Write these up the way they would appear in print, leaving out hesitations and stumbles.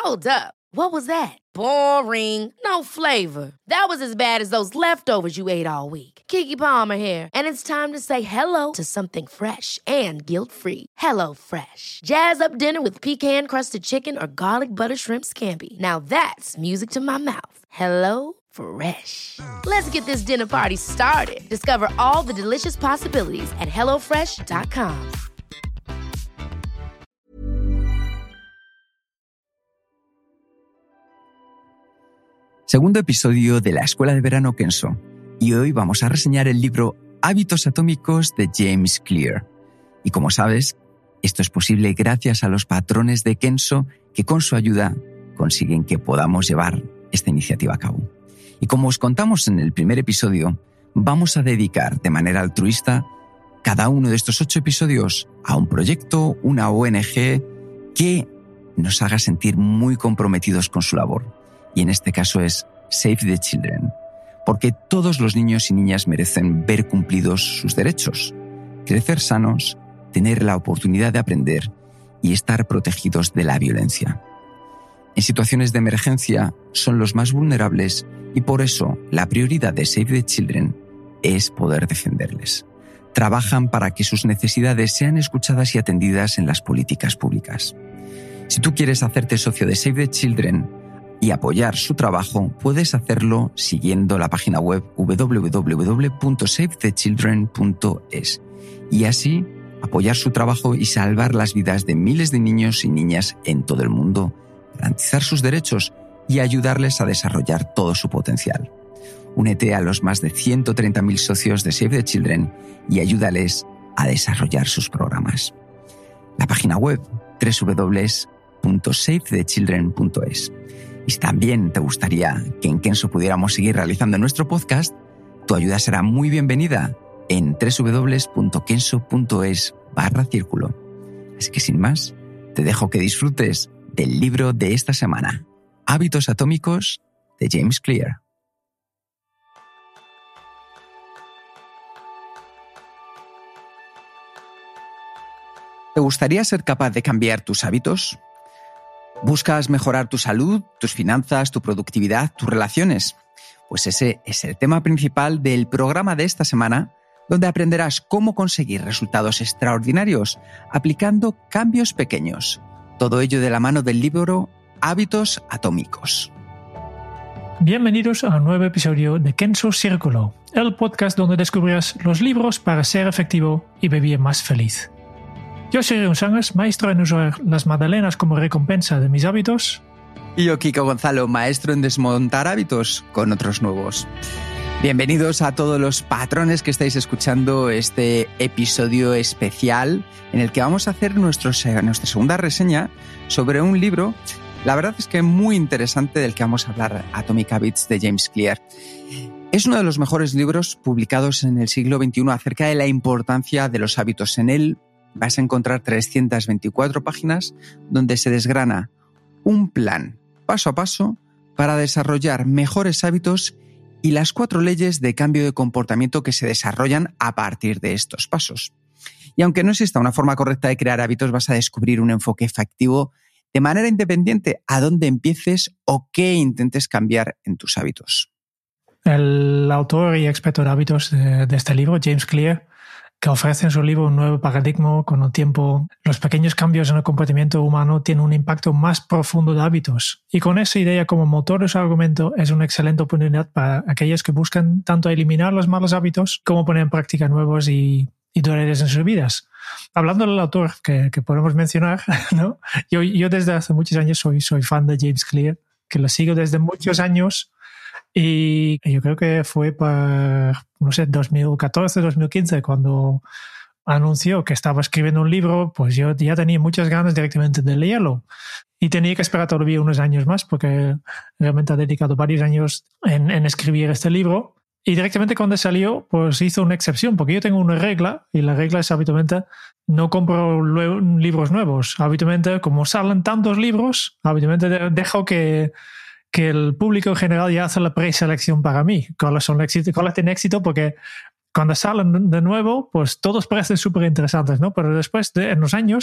Hold up. What was that? Boring. No flavor. That was as bad as those leftovers you ate all week. Keke Palmer here, and it's time to say hello to something fresh and guilt-free. Hello Fresh. Jazz up dinner with pecan-crusted chicken or garlic butter shrimp scampi. Now that's music to my mouth. Hello Fresh. Let's get this dinner party started. Discover all the delicious possibilities at hellofresh.com. Segundo episodio de la Escuela de Verano Kenso, y hoy vamos a reseñar el libro Hábitos Atómicos de James Clear. Y como sabes, esto es posible gracias a los patrones de Kenso que con su ayuda consiguen que podamos llevar esta iniciativa a cabo. Y como os contamos en el primer episodio, vamos a dedicar de manera altruista cada uno de estos 8 episodios a un proyecto, una ONG que nos haga sentir muy comprometidos con su labor. Y en este caso es Save the Children, porque todos los niños y niñas merecen ver cumplidos sus derechos, crecer sanos, tener la oportunidad de aprender y estar protegidos de la violencia. En situaciones de emergencia son los más vulnerables y por eso la prioridad de Save the Children es poder defenderles. Trabajan para que sus necesidades sean escuchadas y atendidas en las políticas públicas. Si tú quieres hacerte socio de Save the Children y apoyar su trabajo, puedes hacerlo siguiendo la página web www.savethechildren.es y así apoyar su trabajo y salvar las vidas de miles de niños y niñas en todo el mundo, garantizar sus derechos y ayudarles a desarrollar todo su potencial. Únete a los más de 130.000 socios de Save the Children y ayúdales a desarrollar sus programas. La página web www.savethechildren.es. Y si también te gustaría que en Kenso pudiéramos seguir realizando nuestro podcast, tu ayuda será muy bienvenida en www.kenso.es/círculo. Así que sin más, te dejo que disfrutes del libro de esta semana, Hábitos Atómicos de James Clear. ¿Te gustaría ser capaz de cambiar tus hábitos? ¿Buscas mejorar tu salud, tus finanzas, tu productividad, tus relaciones? Pues ese es el tema principal del programa de esta semana, donde aprenderás cómo conseguir resultados extraordinarios aplicando cambios pequeños. Todo ello de la mano del libro Hábitos Atómicos. Bienvenidos a un nuevo episodio de Kenso Círculo, el podcast donde descubrirás los libros para ser efectivo y vivir más feliz. Yo soy Rune Sangers, maestro en usar las magdalenas como recompensa de mis hábitos. Y yo, Kiko Gonzalo, maestro en desmontar hábitos con otros nuevos. Bienvenidos a todos los patrones que estáis escuchando este episodio especial en el que vamos a hacer nuestra segunda reseña sobre un libro, la verdad es que muy interesante, del que vamos a hablar, Atomic Habits de James Clear. Es uno de los mejores libros publicados en el siglo XXI acerca de la importancia de los hábitos. En él vas a encontrar 324 páginas donde se desgrana un plan paso a paso para desarrollar mejores hábitos y las 4 leyes de cambio de comportamiento que se desarrollan a partir de estos pasos. Y aunque no exista una forma correcta de crear hábitos, vas a descubrir un enfoque efectivo de manera independiente a dónde empieces o qué intentes cambiar en tus hábitos. El autor y experto de hábitos de este libro, James Clear, que ofrece en su libro un nuevo paradigma con el tiempo. Los pequeños cambios en el comportamiento humano tienen un impacto más profundo de hábitos. Y con esa idea como motor de su argumento, es una excelente oportunidad para aquellos que buscan tanto eliminar los malos hábitos como poner en práctica nuevos y duraderos en sus vidas. Hablando del autor que podemos mencionar, ¿no? Yo desde hace muchos años soy fan de James Clear, que lo sigo desde muchos años. Y yo creo que fue para, 2014, 2015, cuando anunció que estaba escribiendo un libro, pues yo ya tenía muchas ganas directamente de leerlo. Y tenía que esperar todavía unos años más, porque realmente ha dedicado varios años en escribir este libro. Y directamente cuando salió, pues hizo una excepción, porque yo tengo una regla, y la regla es habitualmente no compro libros nuevos. Habitualmente, como salen tantos libros, habitualmente dejo que el público en general ya hace la preselección para mí. ¿Cuáles tienen éxito? Porque cuando salen de nuevo, pues todos parecen súper interesantes, ¿no? Pero después, en los años,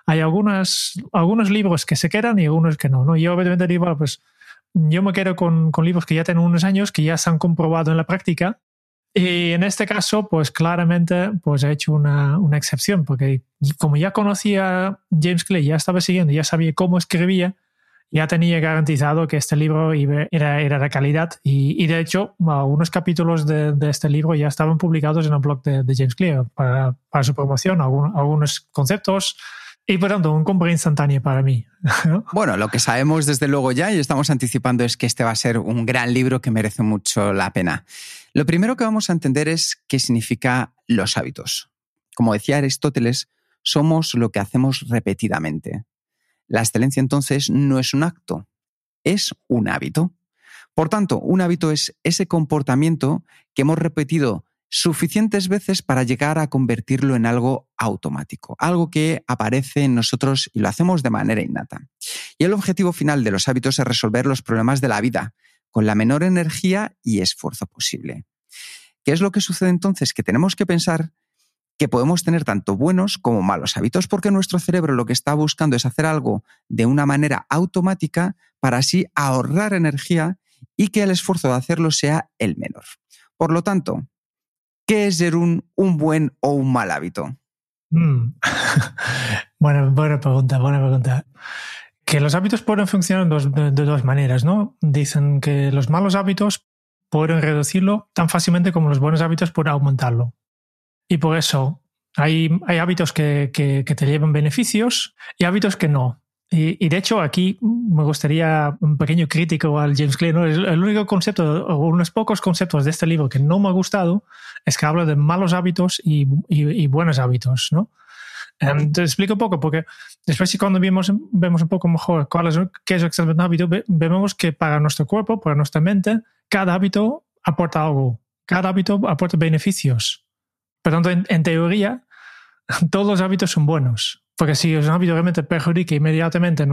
hay algunos libros que se quedan y algunos que no. Yo obviamente digo, pues yo me quedo con libros que ya tienen unos años, que ya se han comprobado en la práctica. Y en este caso, pues claramente pues he hecho una excepción, porque como ya conocía a James Clear, ya estaba siguiendo, ya sabía cómo escribía, ya tenía garantizado que este libro era de calidad. Y de hecho, algunos capítulos de este libro ya estaban publicados en el blog de James Clear para su promoción, algunos conceptos. Y por tanto, un compra instantáneo para mí. Bueno, lo que sabemos desde luego ya y estamos anticipando es que este va a ser un gran libro que merece mucho la pena. Lo primero que vamos a entender es qué significa los hábitos. Como decía Aristóteles, somos lo que hacemos repetidamente. La excelencia entonces no es un acto, es un hábito. Por tanto, un hábito es ese comportamiento que hemos repetido suficientes veces para llegar a convertirlo en algo automático, algo que aparece en nosotros y lo hacemos de manera innata. Y el objetivo final de los hábitos es resolver los problemas de la vida con la menor energía y esfuerzo posible. ¿Qué es lo que sucede entonces? Que tenemos que pensar que podemos tener tanto buenos como malos hábitos porque nuestro cerebro lo que está buscando es hacer algo de una manera automática para así ahorrar energía y que el esfuerzo de hacerlo sea el menor. Por lo tanto, ¿qué es ser un buen o un mal hábito? Buena pregunta. Que los hábitos pueden funcionar de dos maneras, ¿no? Dicen que los malos hábitos pueden reducirlo tan fácilmente como los buenos hábitos pueden aumentarlo. Y por eso hay hábitos que te llevan beneficios y hábitos que no. Y de hecho aquí me gustaría un pequeño crítico al James Clear, ¿no? El único concepto o unos pocos conceptos de este libro que no me ha gustado es que habla de malos hábitos y buenos hábitos, ¿no? Te explico un poco, porque después si cuando vemos un poco mejor qué es exactamente un hábito, vemos que para nuestro cuerpo, para nuestra mente, cada hábito aporta algo, cada hábito aporta beneficios. Por tanto, en teoría, todos los hábitos son buenos. Porque si un hábito realmente perjudica inmediatamente a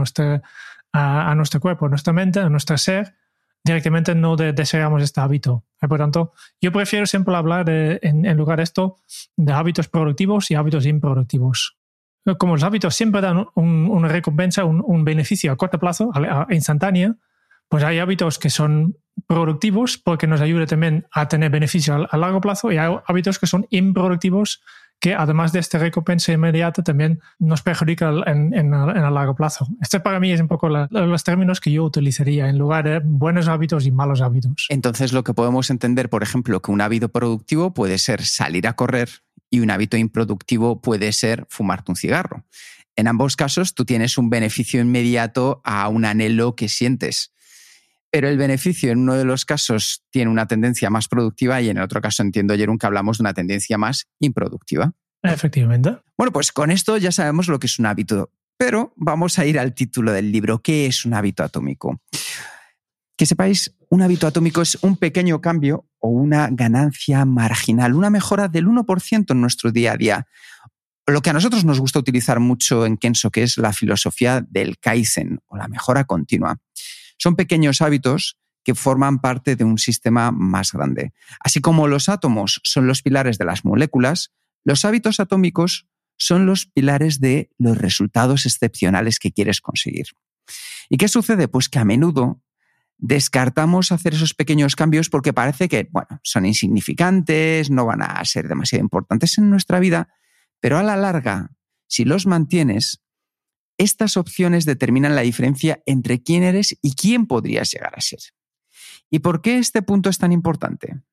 nuestro cuerpo, a nuestra mente, a nuestro ser, directamente no deseamos este hábito. Por tanto, yo prefiero siempre hablar en lugar de esto de hábitos productivos y hábitos improductivos. Como los hábitos siempre dan una recompensa, un beneficio a corto plazo, instantáneo, pues hay hábitos que son productivos porque nos ayuda también a tener beneficio a largo plazo y hay hábitos que son improductivos que además de esta recompensa inmediata también nos perjudica en a largo plazo. Este para mí es un poco los términos que yo utilizaría en lugar de buenos hábitos y malos hábitos. Entonces lo que podemos entender, por ejemplo, que un hábito productivo puede ser salir a correr y un hábito improductivo puede ser fumarte un cigarro. En ambos casos tú tienes un beneficio inmediato a un anhelo que sientes. Pero el beneficio en uno de los casos tiene una tendencia más productiva y en el otro caso entiendo, Jeroen, que hablamos de una tendencia más improductiva. Efectivamente. Bueno, pues con esto ya sabemos lo que es un hábito, pero vamos a ir al título del libro. ¿Qué es un hábito atómico? Que sepáis, un hábito atómico es un pequeño cambio o una ganancia marginal, una mejora del 1% en nuestro día a día. Lo que a nosotros nos gusta utilizar mucho en Kenso, que es la filosofía del Kaizen o la mejora continua. Son pequeños hábitos que forman parte de un sistema más grande. Así como los átomos son los pilares de las moléculas, los hábitos atómicos son los pilares de los resultados excepcionales que quieres conseguir. ¿Y qué sucede? Pues que a menudo descartamos hacer esos pequeños cambios porque parece que, bueno, son insignificantes, no van a ser demasiado importantes en nuestra vida, pero a la larga, si los mantienes, estas opciones determinan la diferencia entre quién eres y quién podrías llegar a ser. ¿Y por qué este punto es tan importante?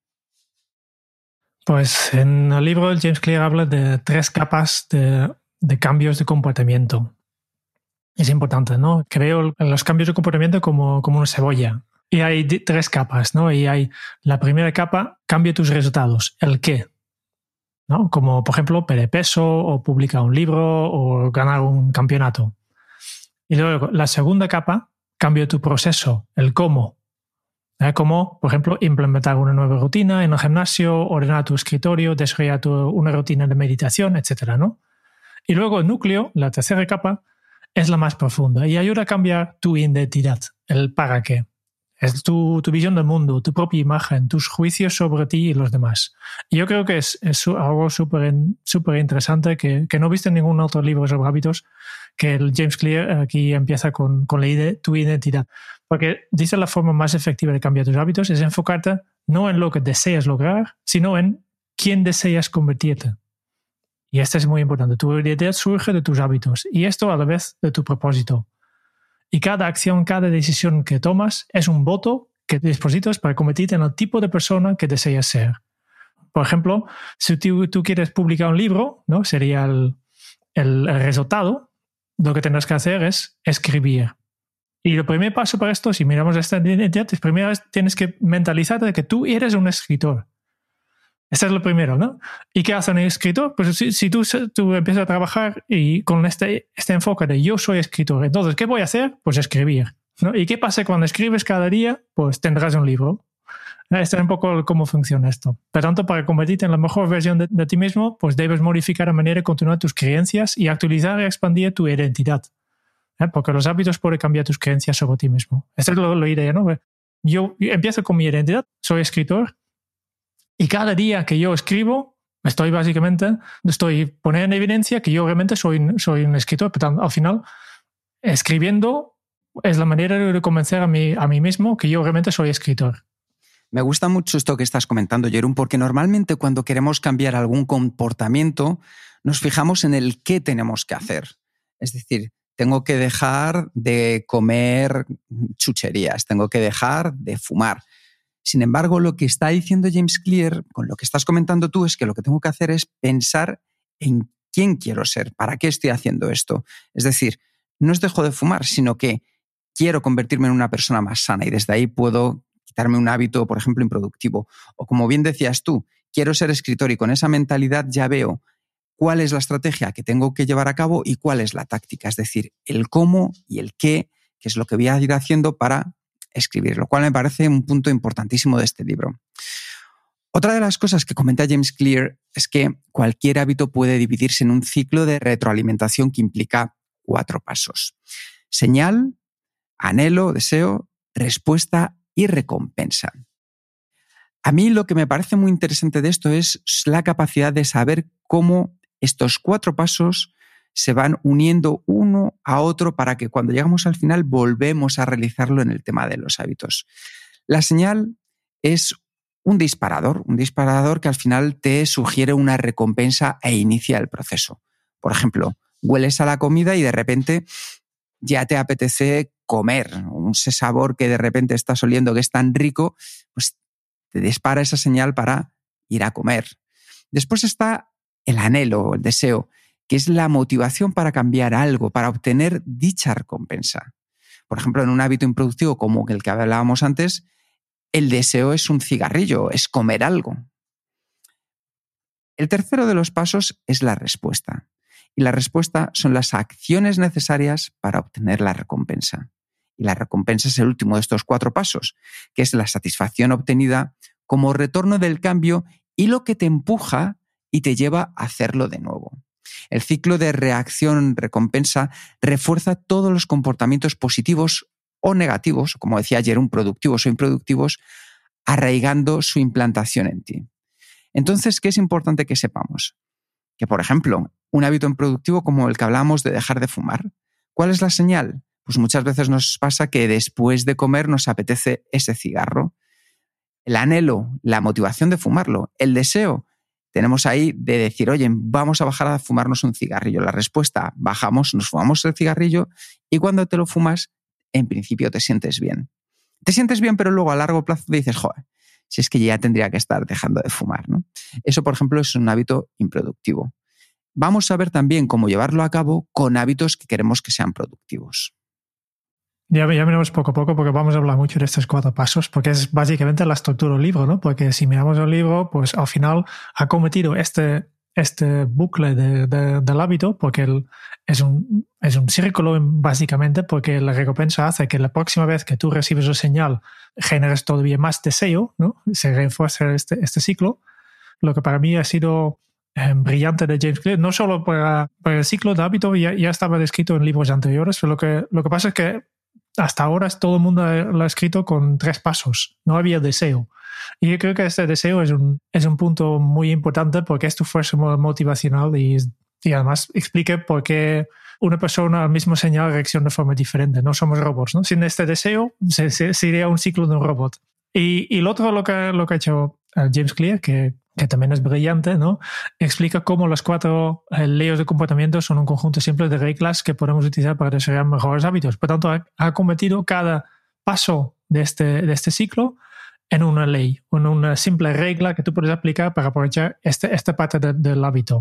Pues en el libro James Clear habla de 3 capas de cambios de comportamiento. Es importante, ¿no? Que veo los cambios de comportamiento como una cebolla. Y hay 3 capas, ¿no? Y hay la primera capa, cambia tus resultados. ¿El qué? ¿No? Como, por ejemplo, perder peso o publicar un libro o ganar un campeonato. Y luego, la segunda capa, cambia tu proceso, el cómo. Como, por ejemplo, implementar una nueva rutina en el gimnasio, ordenar tu escritorio, desarrollar una rutina de meditación, etc., ¿no? Y luego el núcleo, la tercera capa, es la más profunda y ayuda a cambiar tu identidad, el para qué. Es tu visión del mundo, tu propia imagen, tus juicios sobre ti y los demás. Y yo creo que es algo súper interesante que no he visto en ningún otro libro sobre hábitos, que el James Clear aquí empieza con tu identidad. Porque dice la forma más efectiva de cambiar tus hábitos es enfocarte no en lo que deseas lograr, sino en quién deseas convertirte. Y esto es muy importante. Tu identidad surge de tus hábitos y esto a la vez de tu propósito. Y cada acción, cada decisión que tomas es un voto que depositas para convertirte en el tipo de persona que deseas ser. Por ejemplo, si tú quieres publicar un libro, ¿no? Sería el resultado. Lo que tendrás que hacer es escribir. Y el primer paso para esto, si miramos esta identidad, es primero tienes que mentalizarte de que tú eres un escritor. Este es lo primero, ¿no? ¿Y qué hace un escritor? Pues si tú empiezas a trabajar y con este enfoque de yo soy escritor, entonces, ¿qué voy a hacer? Pues escribir, ¿no? ¿Y qué pasa cuando escribes cada día? Pues tendrás un libro. Este es un poco cómo funciona esto. Por tanto, para convertirte en la mejor versión de ti mismo, pues debes modificar a manera de continuar tus creencias y actualizar y expandir tu identidad. Porque los hábitos pueden cambiar tus creencias sobre ti mismo. Esta es la idea, ¿no? Yo empiezo con mi identidad, soy escritor, y cada día que yo escribo, estoy poniendo en evidencia que yo realmente soy un escritor. Por tanto, al final, escribiendo es la manera de convencer a mí mismo que yo realmente soy escritor. Me gusta mucho esto que estás comentando, Jeroen, porque normalmente cuando queremos cambiar algún comportamiento, nos fijamos en el qué tenemos que hacer. Es decir, tengo que dejar de comer chucherías, tengo que dejar de fumar. Sin embargo, lo que está diciendo James Clear, con lo que estás comentando tú, es que lo que tengo que hacer es pensar en quién quiero ser, para qué estoy haciendo esto. Es decir, no es dejo de fumar, sino que quiero convertirme en una persona más sana y desde ahí puedo quitarme un hábito, por ejemplo, improductivo. O como bien decías tú, quiero ser escritor y con esa mentalidad ya veo cuál es la estrategia que tengo que llevar a cabo y cuál es la táctica. Es decir, el cómo y el qué, que es lo que voy a ir haciendo para escribir, lo cual me parece un punto importantísimo de este libro. Otra de las cosas que comenta James Clear es que cualquier hábito puede dividirse en un ciclo de retroalimentación que implica 4 pasos. Señal, anhelo, deseo, respuesta y recompensa. A mí lo que me parece muy interesante de esto es la capacidad de saber cómo estos 4 pasos se van uniendo uno a otro para que cuando llegamos al final volvemos a realizarlo en el tema de los hábitos. La señal es un disparador que al final te sugiere una recompensa e inicia el proceso. Por ejemplo, hueles a la comida y de repente ya te apetece comer. Ese sabor que de repente estás oliendo que es tan rico, pues te dispara esa señal para ir a comer. Después está el anhelo, el deseo, que es la motivación para cambiar algo, para obtener dicha recompensa. Por ejemplo, en un hábito improductivo como el que hablábamos antes, el deseo es un cigarrillo, es comer algo. El tercero de los pasos es la respuesta. Y la respuesta son las acciones necesarias para obtener la recompensa. Y la recompensa es el último de estos 4 pasos, que es la satisfacción obtenida como retorno del cambio y lo que te empuja y te lleva a hacerlo de nuevo. El ciclo de reacción-recompensa refuerza todos los comportamientos positivos o negativos, como decía Jeroen, productivos o improductivos, arraigando su implantación en ti. Entonces, ¿qué es importante que sepamos? Que, por ejemplo, un hábito improductivo como el que hablábamos de dejar de fumar, ¿cuál es la señal? Pues muchas veces nos pasa que después de comer nos apetece ese cigarro. El anhelo, la motivación de fumarlo, el deseo, tenemos ahí de decir, oye, vamos a bajar a fumarnos un cigarrillo. La respuesta, bajamos, nos fumamos el cigarrillo y cuando te lo fumas, en principio te sientes bien. Te sientes bien, pero luego a largo plazo te dices, joder, si es que ya tendría que estar dejando de fumar, ¿no? Eso, por ejemplo, es un hábito improductivo. Vamos a ver también cómo llevarlo a cabo con hábitos que queremos que sean productivos. Ya miramos poco a poco porque vamos a hablar mucho de estos 4 pasos porque es básicamente la estructura del libro, ¿no? Porque si miramos el libro, pues al final ha cometido este bucle del hábito porque es un círculo básicamente porque la recompensa hace que la próxima vez que tú recibes una señal generes todavía más deseo, ¿no? Se refuerza este ciclo. Lo que para mí ha sido brillante de James Clear, no solo para el ciclo de hábito, ya estaba descrito en libros anteriores, pero lo que pasa es que hasta ahora todo el mundo lo ha escrito con 3 pasos. No había deseo. Y yo creo que este deseo es un punto muy importante porque es tu fuerza motivacional y además explica por qué una persona al mismo señal reacciona de forma diferente. No somos robots, ¿no? Sin este deseo sería un ciclo de un robot. Y lo otro, lo que ha hecho James Clear, que también es brillante, ¿no? Explica cómo las 4 leyes de comportamiento son un conjunto simple de reglas que podemos utilizar para desarrollar mejores hábitos. Por tanto, ha convertido cada paso de este ciclo en una ley, en una simple regla que tú puedes aplicar para aprovechar esta parte del hábito.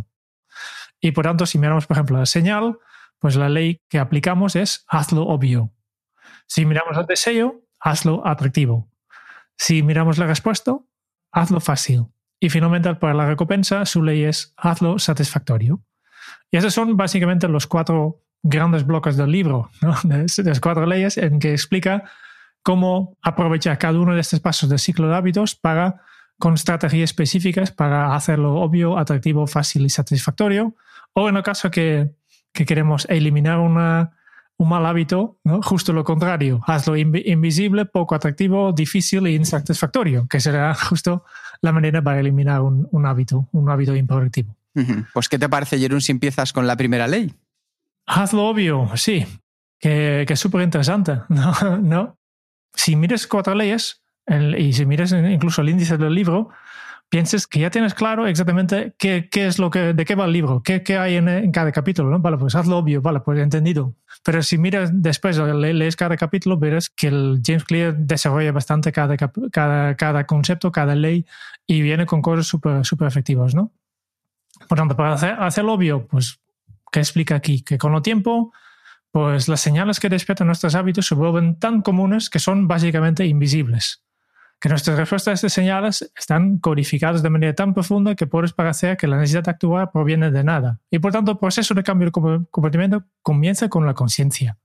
Y por tanto, si miramos, por ejemplo, la señal, pues la ley que aplicamos es hazlo obvio. Si miramos el deseo, hazlo atractivo. Si miramos la respuesta, hazlo fácil. Y finalmente, para la recompensa, su ley es hazlo satisfactorio. Y esos son básicamente los 4 grandes bloques del libro, ¿no? De las 4 leyes en que explica cómo aprovechar cada uno de estos pasos del ciclo de hábitos con estrategias específicas para hacerlo obvio, atractivo, fácil y satisfactorio. O en el caso que queremos eliminar un mal hábito, ¿no? Justo lo contrario, hazlo invisible, poco atractivo, difícil e insatisfactorio, que será justo la manera para eliminar un hábito improductivo. Pues, ¿qué te parece, Jeroen, si empiezas con la primera ley? Hazlo obvio, sí, que es súper interesante, ¿no? Si miras 4 leyes y si miras incluso el índice del libro, pienses que ya tienes claro exactamente qué es de qué va el libro, qué hay en cada capítulo, ¿no? Vale, pues hazlo obvio, vale, pues entendido. Pero si miras después, lees cada capítulo, verás que el James Clear desarrolla bastante cada concepto, cada ley, y viene con cosas súper efectivas, ¿no? Por tanto, para hacerlo obvio, pues, ¿qué explica aquí? Que con el tiempo, pues las señales que despiertan nuestros hábitos se vuelven tan comunes que son básicamente invisibles. Que nuestras respuestas a estas señales están codificadas de manera tan profunda que puedes parecer que la necesidad de actuar proviene de nada. Y por tanto, el proceso de cambio de comportamiento comienza con la conciencia.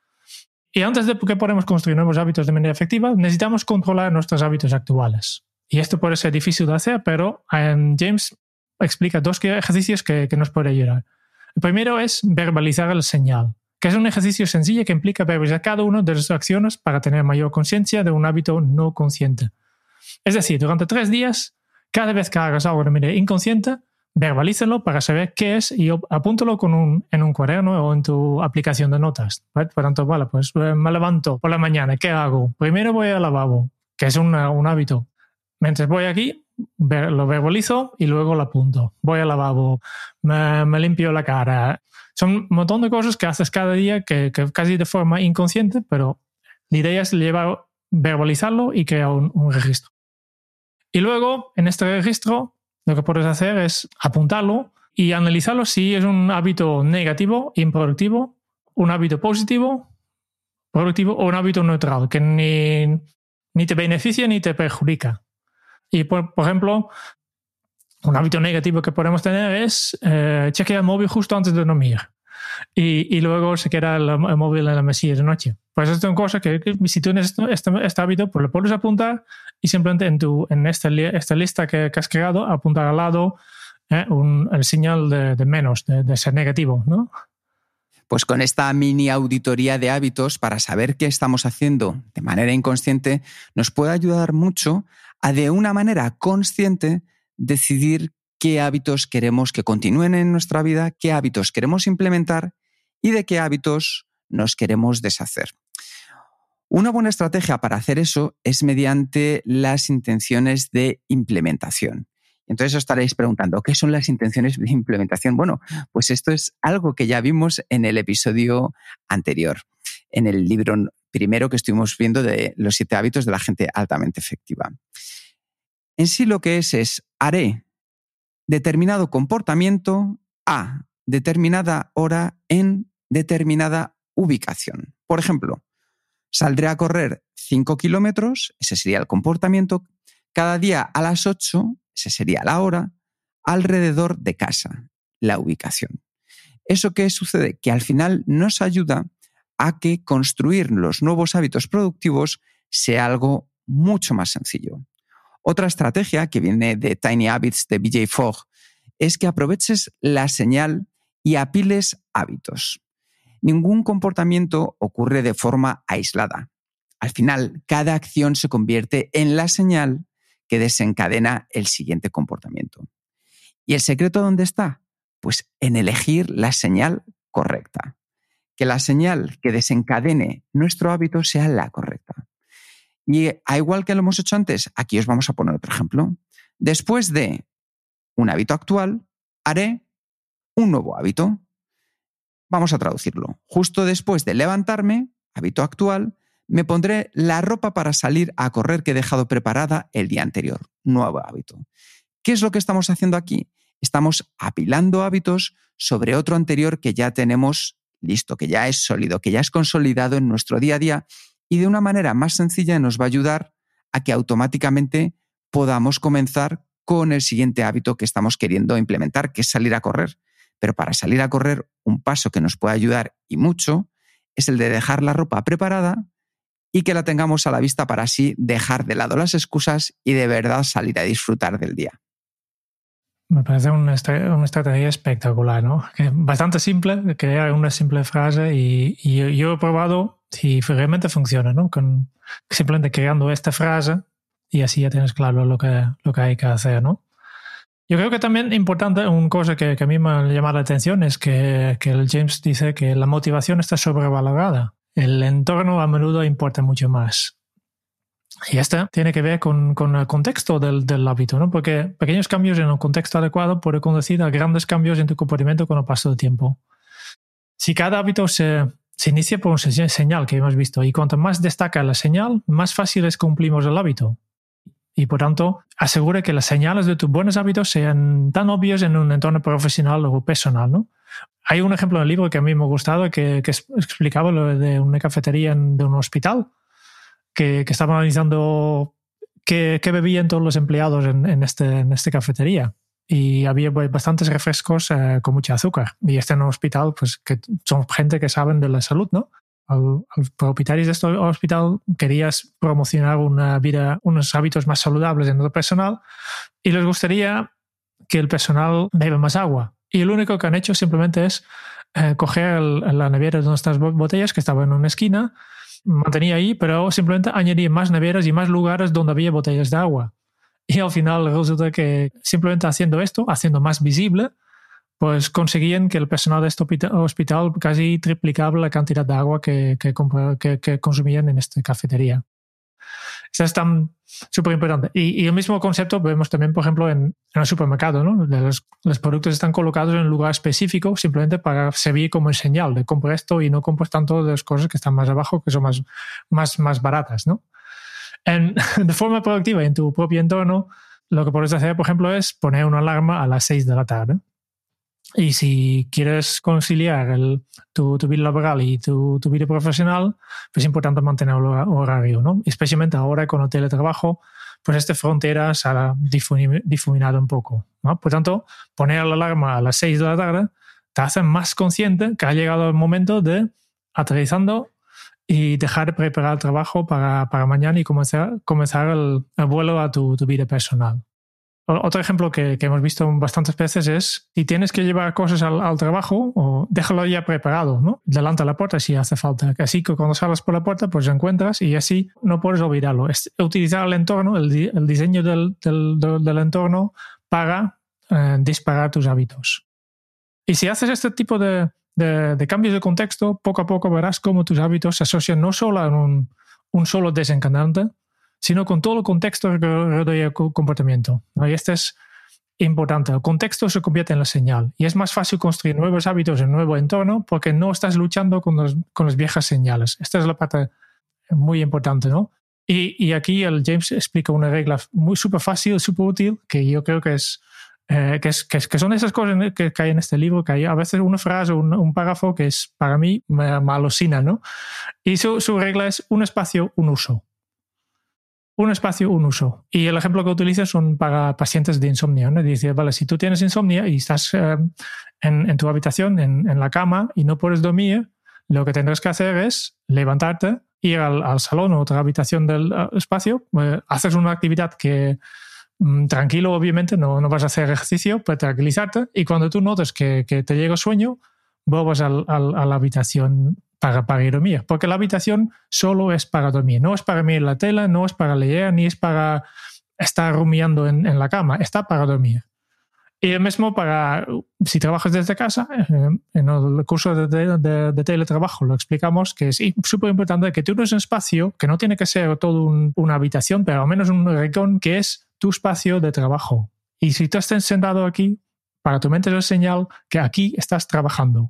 Y antes de que podamos construir nuevos hábitos de manera efectiva, necesitamos controlar nuestros hábitos actuales. Y esto puede ser difícil de hacer, pero James explica 2 ejercicios que nos pueden ayudar. El primero es verbalizar la señal, que es un ejercicio sencillo que implica verbalizar cada una de las acciones para tener mayor conciencia de un hábito no consciente. Es decir, durante 3 días, cada vez que hagas algo de manera inconsciente, verbalízalo para saber qué es y apúntalo en un cuaderno o en tu aplicación de notas. ¿Right? Por tanto, vale, pues me levanto por la mañana, ¿qué hago? Primero voy al lavabo, que es un hábito. Mientras voy aquí, lo verbalizo y luego lo apunto. Voy al lavabo, me limpio la cara. Son un montón de cosas que haces cada día que casi de forma inconsciente, pero la idea es verbalizarlo y crear un registro. Y luego, en este registro, lo que puedes hacer es apuntarlo y analizarlo si es un hábito negativo, improductivo, un hábito positivo, productivo o un hábito neutral, que ni te beneficia ni te perjudica. Y, por ejemplo, un hábito negativo que podemos tener es chequear el móvil justo antes de dormir y luego se queda el móvil en la mesilla de noche. Pues esto es una cosa que si tú tienes este hábito, pues lo puedes apuntar y simplemente en esta lista que has creado, apuntar al lado el señal de menos, de ser negativo, ¿no? Pues con esta mini auditoría de hábitos para saber qué estamos haciendo de manera inconsciente, nos puede ayudar mucho a de una manera consciente decidir qué hábitos queremos que continúen en nuestra vida, qué hábitos queremos implementar y de qué hábitos nos queremos deshacer. Una buena estrategia para hacer eso es mediante las intenciones de implementación. Entonces os estaréis preguntando, ¿qué son las intenciones de implementación? Bueno, pues esto es algo que ya vimos en el episodio anterior, en el libro primero que estuvimos viendo de los 7 hábitos de la gente altamente efectiva. En sí lo que es haré determinado comportamiento a determinada hora en determinada ubicación. Por ejemplo, saldré a correr 5 kilómetros, ese sería el comportamiento, cada día a las 8, esa sería la hora, alrededor de casa, la ubicación. ¿Eso qué sucede? Que al final nos ayuda a que construir los nuevos hábitos productivos sea algo mucho más sencillo. Otra estrategia que viene de Tiny Habits de BJ Fogg es que aproveches la señal y apiles hábitos. Ningún comportamiento ocurre de forma aislada. Al final, cada acción se convierte en la señal que desencadena el siguiente comportamiento. ¿Y el secreto dónde está? Pues en elegir la señal correcta. que la señal que desencadene nuestro hábito sea la correcta. Y a igual que lo hemos hecho antes, aquí os vamos a poner otro ejemplo. Después de un hábito actual, haré un nuevo hábito. Vamos a traducirlo. Justo después de levantarme, hábito actual, me pondré la ropa para salir a correr que he dejado preparada el día anterior. Nuevo hábito. ¿Qué es lo que estamos haciendo aquí? Estamos apilando hábitos sobre otro anterior que ya tenemos listo, que ya es sólido, que ya es consolidado en nuestro día a día y de una manera más sencilla nos va a ayudar a que automáticamente podamos comenzar con el siguiente hábito que estamos queriendo implementar, que es salir a correr. Pero para salir a correr, un paso que nos puede ayudar y mucho es el de dejar la ropa preparada y que la tengamos a la vista para así dejar de lado las excusas y de verdad salir a disfrutar del día. Me parece una estrategia espectacular, ¿no? Que bastante simple, crear una simple frase y yo he probado si realmente funciona, ¿no? Con simplemente creando esta frase y así ya tienes claro lo que hay que hacer, ¿no? Yo creo que también importante, una cosa que a mí me llama la atención es que el James dice que la motivación está sobrevalorada. El entorno a menudo importa mucho más. Y esto tiene que ver con el contexto del hábito, ¿no? Porque pequeños cambios en un contexto adecuado pueden conducir a grandes cambios en tu comportamiento con el paso del tiempo. Si cada hábito se inicia por una señal que hemos visto y cuanto más destaca la señal, más fácil es cumplimos el hábito. Y por tanto, asegura que las señales de tus buenos hábitos sean tan obvias en un entorno profesional o personal, ¿no? Hay un ejemplo en el libro que a mí me ha gustado que explicaba lo de una cafetería de un hospital que estaba analizando qué bebían todos los empleados en esta cafetería. Y había bastantes refrescos con mucho azúcar. Y en un hospital, pues que son gente que saben de la salud, ¿no? Al propietarios de este hospital querías promocionar unos hábitos más saludables en el personal y les gustaría que el personal beba más agua. Y lo único que han hecho simplemente es coger la nevera de nuestras botellas que estaba en una esquina, mantenía ahí, pero simplemente añadir más neveras y más lugares donde había botellas de agua. Y al final resulta que simplemente haciendo esto, haciendo más visible, pues conseguían que el personal de este hospital casi triplicaba la cantidad de agua que consumían en esta cafetería. Eso es tan súper importante. Y el mismo concepto vemos también, por ejemplo, en el supermercado, ¿no? Los productos están colocados en un lugar específico simplemente para servir como señal de compra esto y no compras tanto de las cosas que están más abajo, que son más baratas, ¿no? De forma proactiva en tu propio entorno, lo que puedes hacer, por ejemplo, es poner una alarma a las 6 de la tarde. Y si quieres conciliar tu vida laboral y tu vida profesional, pues es importante mantener el horario, ¿no? Especialmente ahora con el teletrabajo, pues esta frontera se ha difuminado un poco, ¿no? Por tanto, poner la alarma a las 6 de la tarde te hace más consciente que ha llegado el momento de aterrizando y dejar de preparar el trabajo para mañana y comenzar el vuelo a tu vida personal. Otro ejemplo que hemos visto bastantes veces es si tienes que llevar cosas al trabajo, o déjalo ya preparado, ¿no? Delante de la puerta si hace falta. Así que cuando salgas por la puerta, pues lo encuentras y así no puedes olvidarlo. Es utilizar el entorno, el diseño del entorno para disparar tus hábitos. Y si haces este tipo de cambios de contexto, poco a poco verás cómo tus hábitos se asocian no solo a un solo desencadenante, sino con todo el contexto que rodea el comportamiento. Y esto es importante. El contexto se convierte en la señal y es más fácil construir nuevos hábitos en un nuevo entorno porque no estás luchando con las viejas señales. Esta es la parte muy importante, ¿no? Y aquí el James explica una regla muy súper fácil, súper útil, que yo creo que son esas cosas que hay en este libro, que hay a veces una frase o un párrafo que es, para mí me alucina, ¿no? Y su regla es un espacio, un uso. Un espacio, un uso. Y el ejemplo que utiliza son para pacientes de insomnio, ¿no? Dice, vale, si tú tienes insomnio y estás en tu habitación, en la cama, y no puedes dormir, lo que tendrás que hacer es levantarte, ir al salón o otra habitación del espacio, haces una actividad que tranquilo, obviamente, no vas a hacer ejercicio, para tranquilizarte, y cuando tú notes que te llega sueño, vuelvas a la habitación para ir a dormir, porque la habitación solo es para dormir, no es para mirar la tele, no es para leer, ni es para estar rumiando en la cama, está para dormir. Y lo mismo para si trabajas desde casa. En el curso de teletrabajo lo explicamos que es súper importante que tú tienes un espacio que no tiene que ser todo una habitación, pero al menos un rincón que es tu espacio de trabajo. Y si tú estás sentado aquí, para tu mente es una señal que aquí estás trabajando.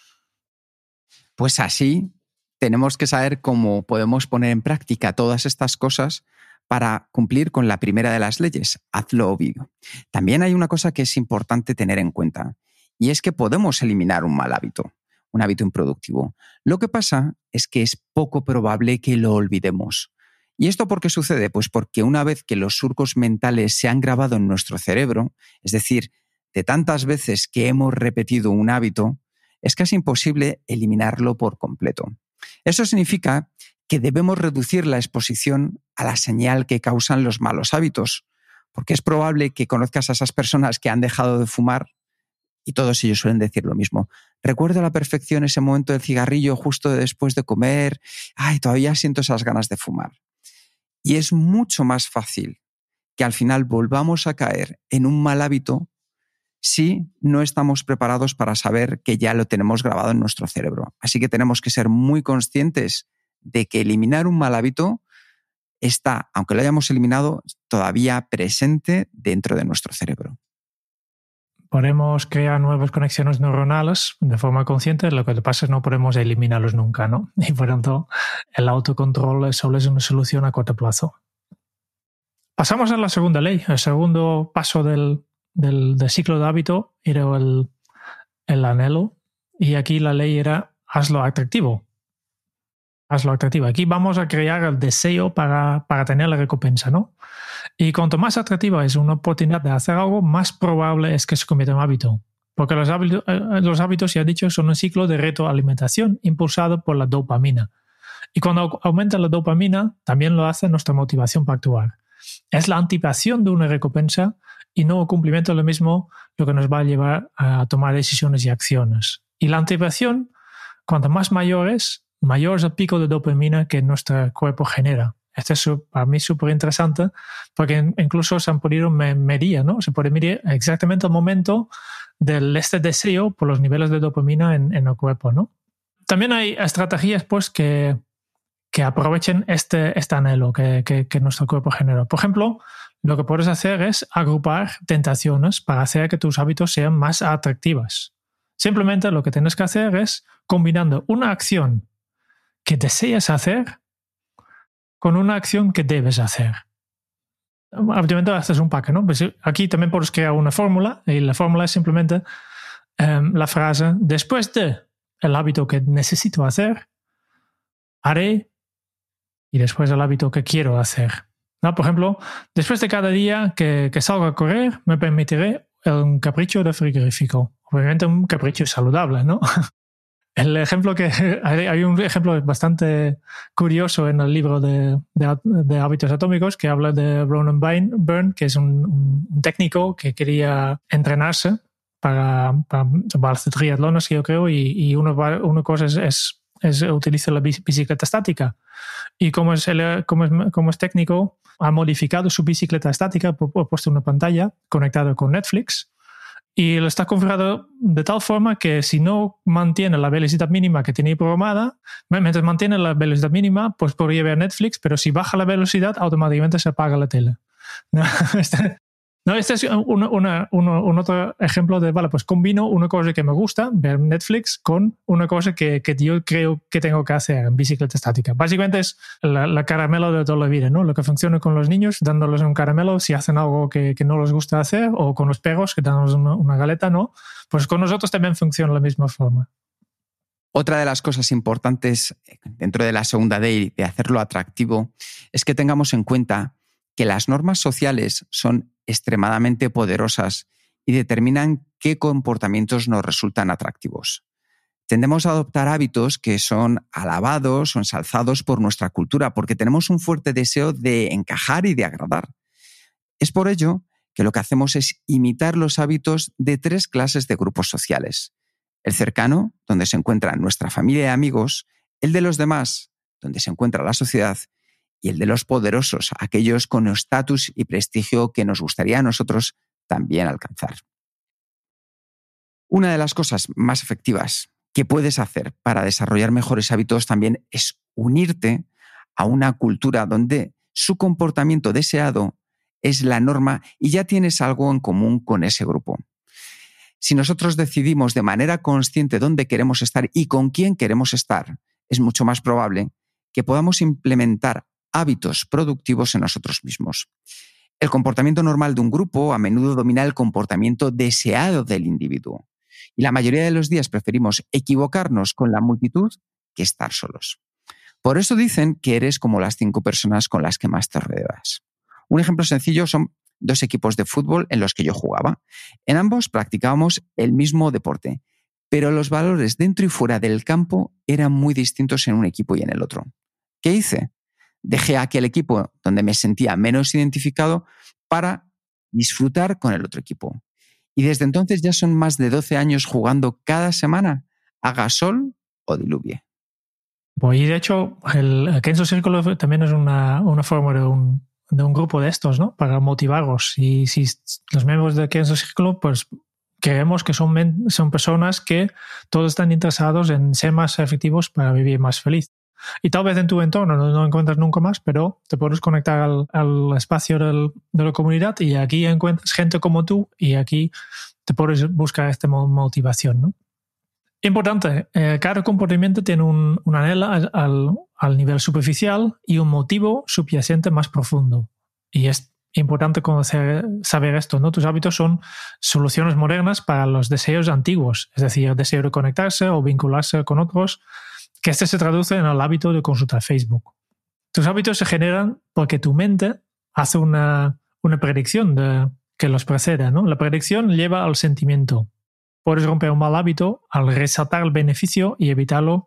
Pues así tenemos que saber cómo podemos poner en práctica todas estas cosas para cumplir con la primera de las leyes, hazlo obvio. También hay una cosa que es importante tener en cuenta, y es que podemos eliminar un mal hábito, un hábito improductivo. Lo que pasa es que es poco probable que lo olvidemos. ¿Y esto por qué sucede? Pues porque una vez que los surcos mentales se han grabado en nuestro cerebro, es decir, de tantas veces que hemos repetido un hábito, es casi imposible eliminarlo por completo. Eso significa que debemos reducir la exposición a la señal que causan los malos hábitos, porque es probable que conozcas a esas personas que han dejado de fumar y todos ellos suelen decir lo mismo. Recuerdo a la perfección ese momento del cigarrillo justo después de comer. Todavía siento esas ganas de fumar. Y es mucho más fácil que al final volvamos a caer en un mal hábito si no estamos preparados para saber que ya lo tenemos grabado en nuestro cerebro. Así que tenemos que ser muy conscientes de que eliminar un mal hábito está, aunque lo hayamos eliminado, todavía presente dentro de nuestro cerebro. Podemos crear nuevas conexiones neuronales de forma consciente, lo que pasa es que no podemos eliminarlos nunca, ¿no? Y por tanto, el autocontrol solo es una solución a corto plazo. Pasamos a la segunda ley. El segundo paso del ciclo de hábito era el anhelo, y aquí la ley era hazlo atractivo. Hazlo atractivo. Aquí vamos a crear el deseo para tener la recompensa, ¿no? Y cuanto más atractiva es una oportunidad de hacer algo, más probable es que se convierta en un hábito. Porque los hábitos, ya he dicho, son un ciclo de retroalimentación impulsado por la dopamina. Y cuando aumenta la dopamina, también lo hace nuestra motivación para actuar. Es la anticipación de una recompensa y no el cumplimiento de lo mismo lo que nos va a llevar a tomar decisiones y acciones. Y la anticipación, cuanto más mayor es el pico de dopamina que nuestro cuerpo genera. Esto es para mí súper interesante porque incluso se han podido medir, ¿no? Se puede medir exactamente el momento de este deseo por los niveles de dopamina en el cuerpo, ¿no? También hay estrategias pues, que aprovechen este anhelo que nuestro cuerpo genera. Por ejemplo, lo que puedes hacer es agrupar tentaciones para hacer que tus hábitos sean más atractivas. Simplemente lo que tienes que hacer es combinando una acción que deseas hacer con una acción que debes hacer. Obviamente haces un pack, ¿no? Pues aquí también puedes crear una fórmula y la fórmula es simplemente la frase después de el hábito que necesito hacer, haré, y después el hábito que quiero hacer. ¿No? Por ejemplo, después de cada día que salgo a correr, me permitiré un capricho de frigorífico. Obviamente un capricho saludable, ¿no? El ejemplo hay un ejemplo bastante curioso en el libro de hábitos atómicos que habla de Ronan Byrne, que es un técnico que quería entrenarse para hacer triatlones, yo creo, y una cosa es utilizar la bicicleta estática. Y como es técnico, ha modificado su bicicleta estática, ha puesto una pantalla conectada con Netflix. Y lo está configurado de tal forma que si no mantiene la velocidad mínima que tenía programada, mientras mantiene la velocidad mínima, pues podría ver Netflix, pero si baja la velocidad, automáticamente se apaga la tele. Este es un otro ejemplo de, vale, pues combino una cosa que me gusta, ver Netflix, con una cosa que yo creo que tengo que hacer en bicicleta estática. Básicamente es la caramelo de toda la vida, ¿no? Lo que funciona con los niños, dándoles un caramelo si hacen algo que no les gusta hacer, o con los perros, que dándoles una galeta, ¿no? Pues con nosotros también funciona de la misma forma. Otra de las cosas importantes dentro de la segunda ley de hacerlo atractivo es que tengamos en cuenta que las normas sociales son extremadamente poderosas y determinan qué comportamientos nos resultan atractivos. Tendemos a adoptar hábitos que son alabados o ensalzados por nuestra cultura porque tenemos un fuerte deseo de encajar y de agradar. Es por ello que lo que hacemos es imitar los hábitos de 3 clases de grupos sociales. El cercano, donde se encuentra nuestra familia y amigos; el de los demás, donde se encuentra la sociedad; y el de los poderosos, aquellos con estatus y prestigio que nos gustaría a nosotros también alcanzar. Una de las cosas más efectivas que puedes hacer para desarrollar mejores hábitos también es unirte a una cultura donde su comportamiento deseado es la norma y ya tienes algo en común con ese grupo. Si nosotros decidimos de manera consciente dónde queremos estar y con quién queremos estar, es mucho más probable que podamos implementar hábitos productivos en nosotros mismos. El comportamiento normal de un grupo a menudo domina el comportamiento deseado del individuo. Y la mayoría de los días preferimos equivocarnos con la multitud que estar solos. Por eso dicen que eres como las 5 personas con las que más te rodeas. Un ejemplo sencillo son 2 equipos de fútbol en los que yo jugaba. En ambos practicábamos el mismo deporte, pero los valores dentro y fuera del campo eran muy distintos en un equipo y en el otro. ¿Qué hice? Dejé aquel equipo donde me sentía menos identificado para disfrutar con el otro equipo. Y desde entonces ya son más de 12 años jugando cada semana, haga sol o diluvie. Pues, y de hecho, el Kenso Círculo también es una forma de un grupo de estos, ¿no? Para motivarlos. Y si los miembros del Kenso Círculo, pues creemos que son personas que todos están interesados en ser más efectivos para vivir más feliz. Y tal vez en tu entorno no encuentras nunca más, pero te puedes conectar al espacio de la comunidad y aquí encuentras gente como tú y aquí te puedes buscar esta motivación, ¿no? Importante, cada comportamiento tiene un anhelo al nivel superficial y un motivo subyacente más profundo. Y es importante saber esto, ¿no? Tus hábitos son soluciones modernas para los deseos antiguos, es decir, el deseo de conectarse o vincularse con otros, que este se traduce en el hábito de consultar Facebook. Tus hábitos se generan porque tu mente hace una predicción que los precede, ¿no? La predicción lleva al sentimiento. Puedes romper un mal hábito al resaltar el beneficio y evitarlo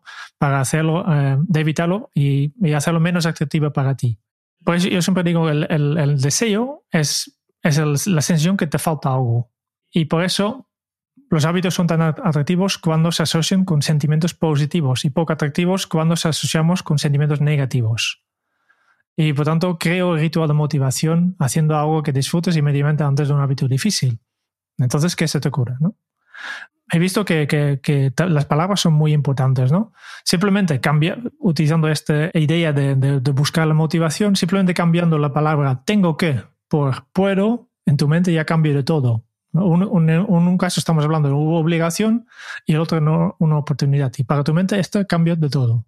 y hacerlo menos atractivo para ti. Por eso yo siempre digo, el deseo es la sensación que te falta algo. Y por eso los hábitos son tan atractivos cuando se asocian con sentimientos positivos y poco atractivos cuando se asociamos con sentimientos negativos. Y por tanto, creo el ritual de motivación haciendo algo que disfrutes inmediatamente antes de un hábito difícil. Entonces, ¿qué se te ocurre, no? He visto que las palabras son muy importantes, ¿no? Simplemente utilizando esta idea de buscar la motivación, simplemente cambiando la palabra tengo que por puedo, en tu mente ya cambia de todo. En un caso estamos hablando de una obligación y el otro una oportunidad. Y para tu mente esto cambia de todo.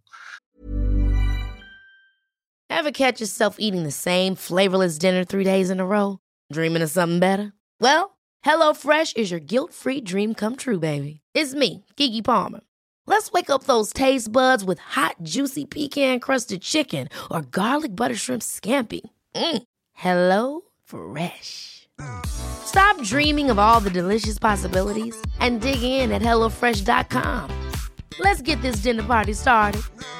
Ever catch yourself eating the same flavorless dinner 3 days in a row? Dreaming of something better? Well, HelloFresh is your guilt-free dream come true, baby. It's me, Keke Palmer. Let's wake up those taste buds with hot, juicy pecan-crusted chicken or garlic butter shrimp scampi. Hello Fresh. Stop dreaming of all the delicious possibilities and dig in at HelloFresh.com. Let's get this dinner party started.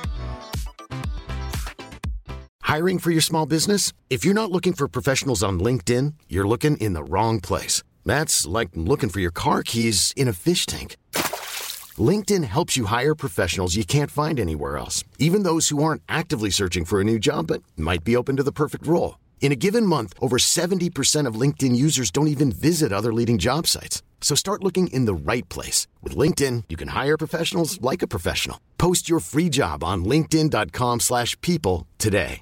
Hiring for your small business? If you're not looking for professionals on LinkedIn, you're looking in the wrong place. That's like looking for your car keys in a fish tank. LinkedIn helps you hire professionals you can't find anywhere else, even those who aren't actively searching for a new job but might be open to the perfect role. In a given month, over 70% of LinkedIn users don't even visit other leading job sites. So start looking in the right place. With LinkedIn, you can hire professionals like a professional. Post your free job on linkedin.com/people today.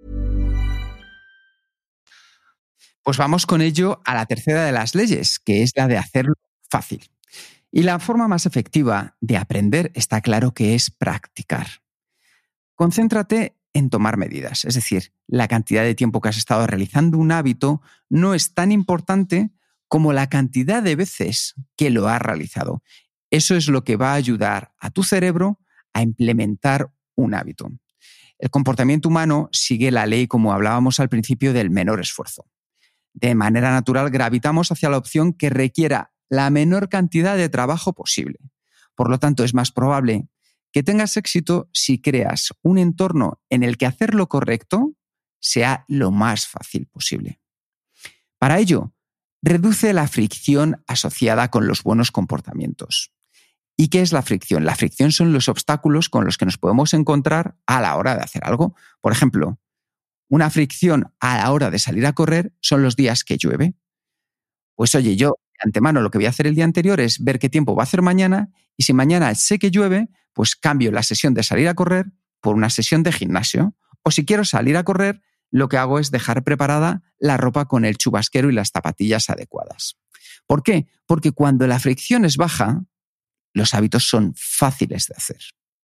Pues vamos con ello a la tercera de las leyes, que es la de hacerlo fácil. Y la forma más efectiva de aprender está claro que es practicar. Concéntrate en tomar medidas, es decir, la cantidad de tiempo que has estado realizando un hábito no es tan importante como la cantidad de veces que lo has realizado. Eso es lo que va a ayudar a tu cerebro a implementar un hábito. El comportamiento humano sigue la ley, como hablábamos al principio, del menor esfuerzo. De manera natural gravitamos hacia la opción que requiera la menor cantidad de trabajo posible. Por lo tanto, es más probable que tengas éxito si creas un entorno en el que hacer lo correcto sea lo más fácil posible. Para ello, reduce la fricción asociada con los buenos comportamientos. ¿Y qué es la fricción? La fricción son los obstáculos con los que nos podemos encontrar a la hora de hacer algo. Por ejemplo, una fricción a la hora de salir a correr son los días que llueve. Pues oye, yo antemano lo que voy a hacer el día anterior es ver qué tiempo va a hacer mañana y si mañana sé que llueve, pues cambio la sesión de salir a correr por una sesión de gimnasio. O si quiero salir a correr, lo que hago es dejar preparada la ropa con el chubasquero y las zapatillas adecuadas. ¿Por qué? Porque cuando la fricción es baja, los hábitos son fáciles de hacer.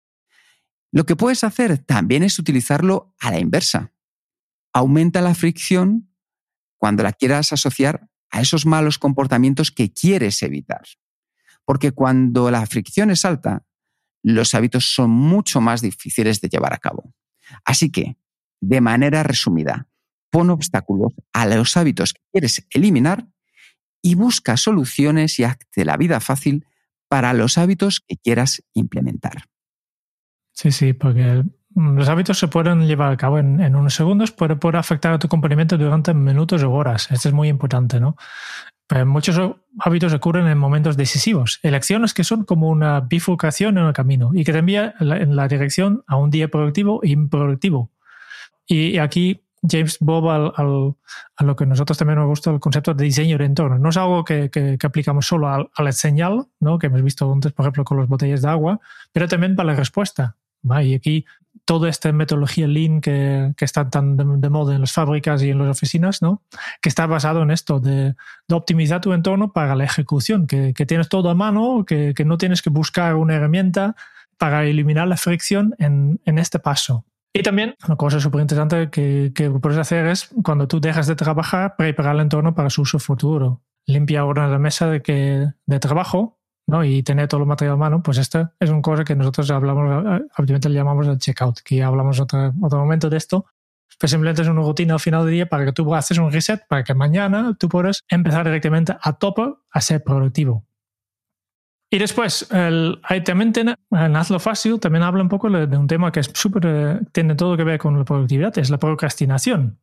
Lo que puedes hacer también es utilizarlo a la inversa. Aumenta la fricción cuando la quieras asociar a esos malos comportamientos que quieres evitar. Porque cuando la fricción es alta, los hábitos son mucho más difíciles de llevar a cabo. Así que, de manera resumida, pon obstáculos a los hábitos que quieres eliminar y busca soluciones y hazte la vida fácil para los hábitos que quieras implementar. Sí, porque los hábitos se pueden llevar a cabo en unos segundos, pero puede afectar a tu comportamiento durante minutos o horas. Esto es muy importante, ¿no? Muchos hábitos ocurren en momentos decisivos, elecciones que son como una bifurcación en el camino y que te envía en la dirección a un día productivo e improductivo. Y aquí James Bob a lo que nosotros también nos gusta el concepto de diseño de entorno. No es algo que aplicamos solo a la señal, ¿no? Que hemos visto antes, por ejemplo, con las botellas de agua, pero también para la respuesta. ¿Va? Y aquí toda esta metodología Lean que está tan de moda en las fábricas y en las oficinas, ¿no? Que está basado en esto de optimizar tu entorno para la ejecución, que tienes todo a mano, que no tienes que buscar una herramienta para eliminar la fricción en este paso. Y también una cosa súper interesante que puedes hacer es cuando tú dejas de trabajar, preparar el entorno para su uso futuro. Limpia ahora la mesa de trabajo, ¿no? Y tener todo el material a mano, pues esta es una cosa que nosotros hablamos, obviamente le llamamos el checkout, que ya hablamos otro momento de esto. Pues simplemente es una rutina al final del día para que tú haces un reset, para que mañana tú puedas empezar directamente a tope a ser productivo. Y después, también en Hazlo Fácil también habla un poco de un tema que es tiene todo que ver con la productividad, es la procrastinación.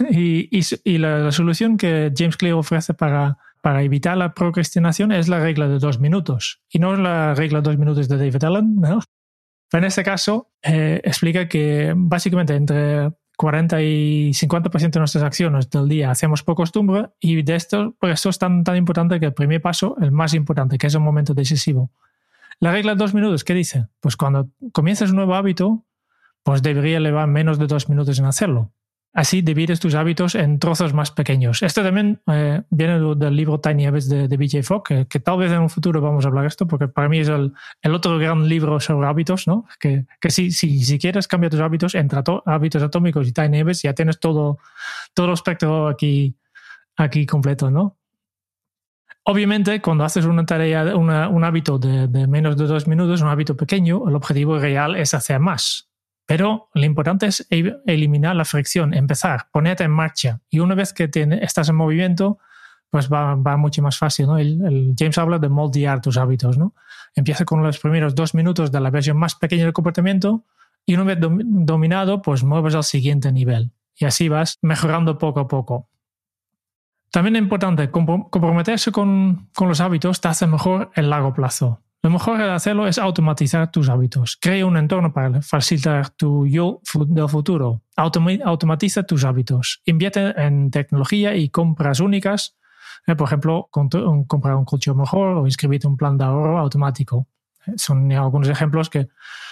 y la solución que James Clear ofrece para evitar la procrastinación es la regla de 2 minutos. Y no es la regla de 2 minutos de David Allen, ¿no? Pero en este caso explica que básicamente entre 40 y 50% de nuestras acciones del día hacemos por costumbre y de esto, por eso es tan importante que el primer paso, el más importante, que es un momento decisivo. La regla de 2 minutos, ¿qué dice? Pues cuando comienzas un nuevo hábito, pues debería llevar menos de 2 minutos en hacerlo. Así divides tus hábitos en trozos más pequeños. Esto también viene del libro Tiny Habits de BJ Fogg, que tal vez en un futuro vamos a hablar de esto, porque para mí es el otro gran libro sobre hábitos, ¿no? Que si quieres cambiar tus hábitos entre hábitos atómicos y Tiny Habits, ya tienes todo el espectro aquí completo, ¿no? Obviamente, cuando haces una tarea, un hábito de menos de 2 minutos, un hábito pequeño, el objetivo real es hacer más. Pero lo importante es eliminar la fricción, empezar, ponerte en marcha. Y una vez que estás en movimiento, pues va mucho más fácil, ¿no? James habla de moldear tus hábitos, ¿no? Empieza con los primeros 2 minutos de la versión más pequeña del comportamiento y una vez dominado, pues mueves al siguiente nivel. Y así vas mejorando poco a poco. También es importante, comprometerse con los hábitos te hace mejor el largo plazo. Lo mejor de hacerlo es automatizar tus hábitos. Crea un entorno para facilitar tu yo del futuro. Automatiza tus hábitos. Invierte en tecnología y compras únicas. Por ejemplo, comprar un colchón mejor o inscribirte un plan de ahorro automático. Son algunos ejemplos que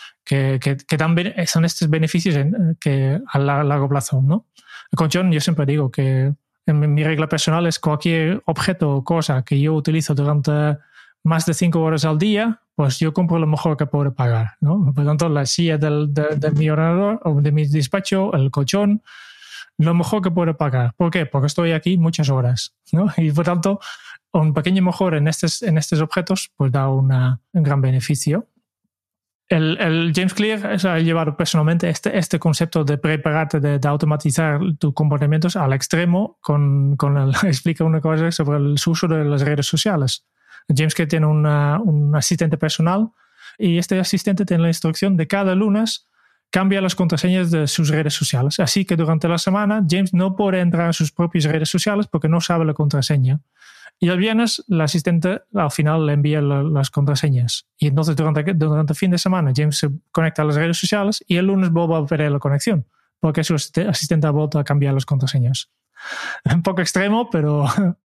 son estos beneficios que a largo plazo, ¿no? El colchón, yo siempre digo que en mi regla personal es cualquier objeto o cosa que yo utilizo durante más de 5 horas al día, pues yo compro lo mejor que puedo pagar, ¿no? Por lo tanto, la silla de mi ordenador o de mi despacho, el colchón, lo mejor que puedo pagar. ¿Por qué? Porque estoy aquí muchas horas, ¿no? Y por tanto, un pequeño mejor en estos objetos pues da un gran beneficio. El James Clear ha llevado personalmente este concepto de prepararte, de automatizar tus comportamientos al extremo explica una cosa sobre el uso de las redes sociales. James Clear tiene un asistente personal y este asistente tiene la instrucción de cada lunes cambia las contraseñas de sus redes sociales. Así que durante la semana James no puede entrar a sus propias redes sociales porque no sabe la contraseña. Y el viernes el asistente al final le envía las contraseñas. Y entonces durante el fin de semana James se conecta a las redes sociales y el lunes vuelve a perder la conexión porque su asistente ha vuelto a cambiar las contraseñas. Un poco extremo, pero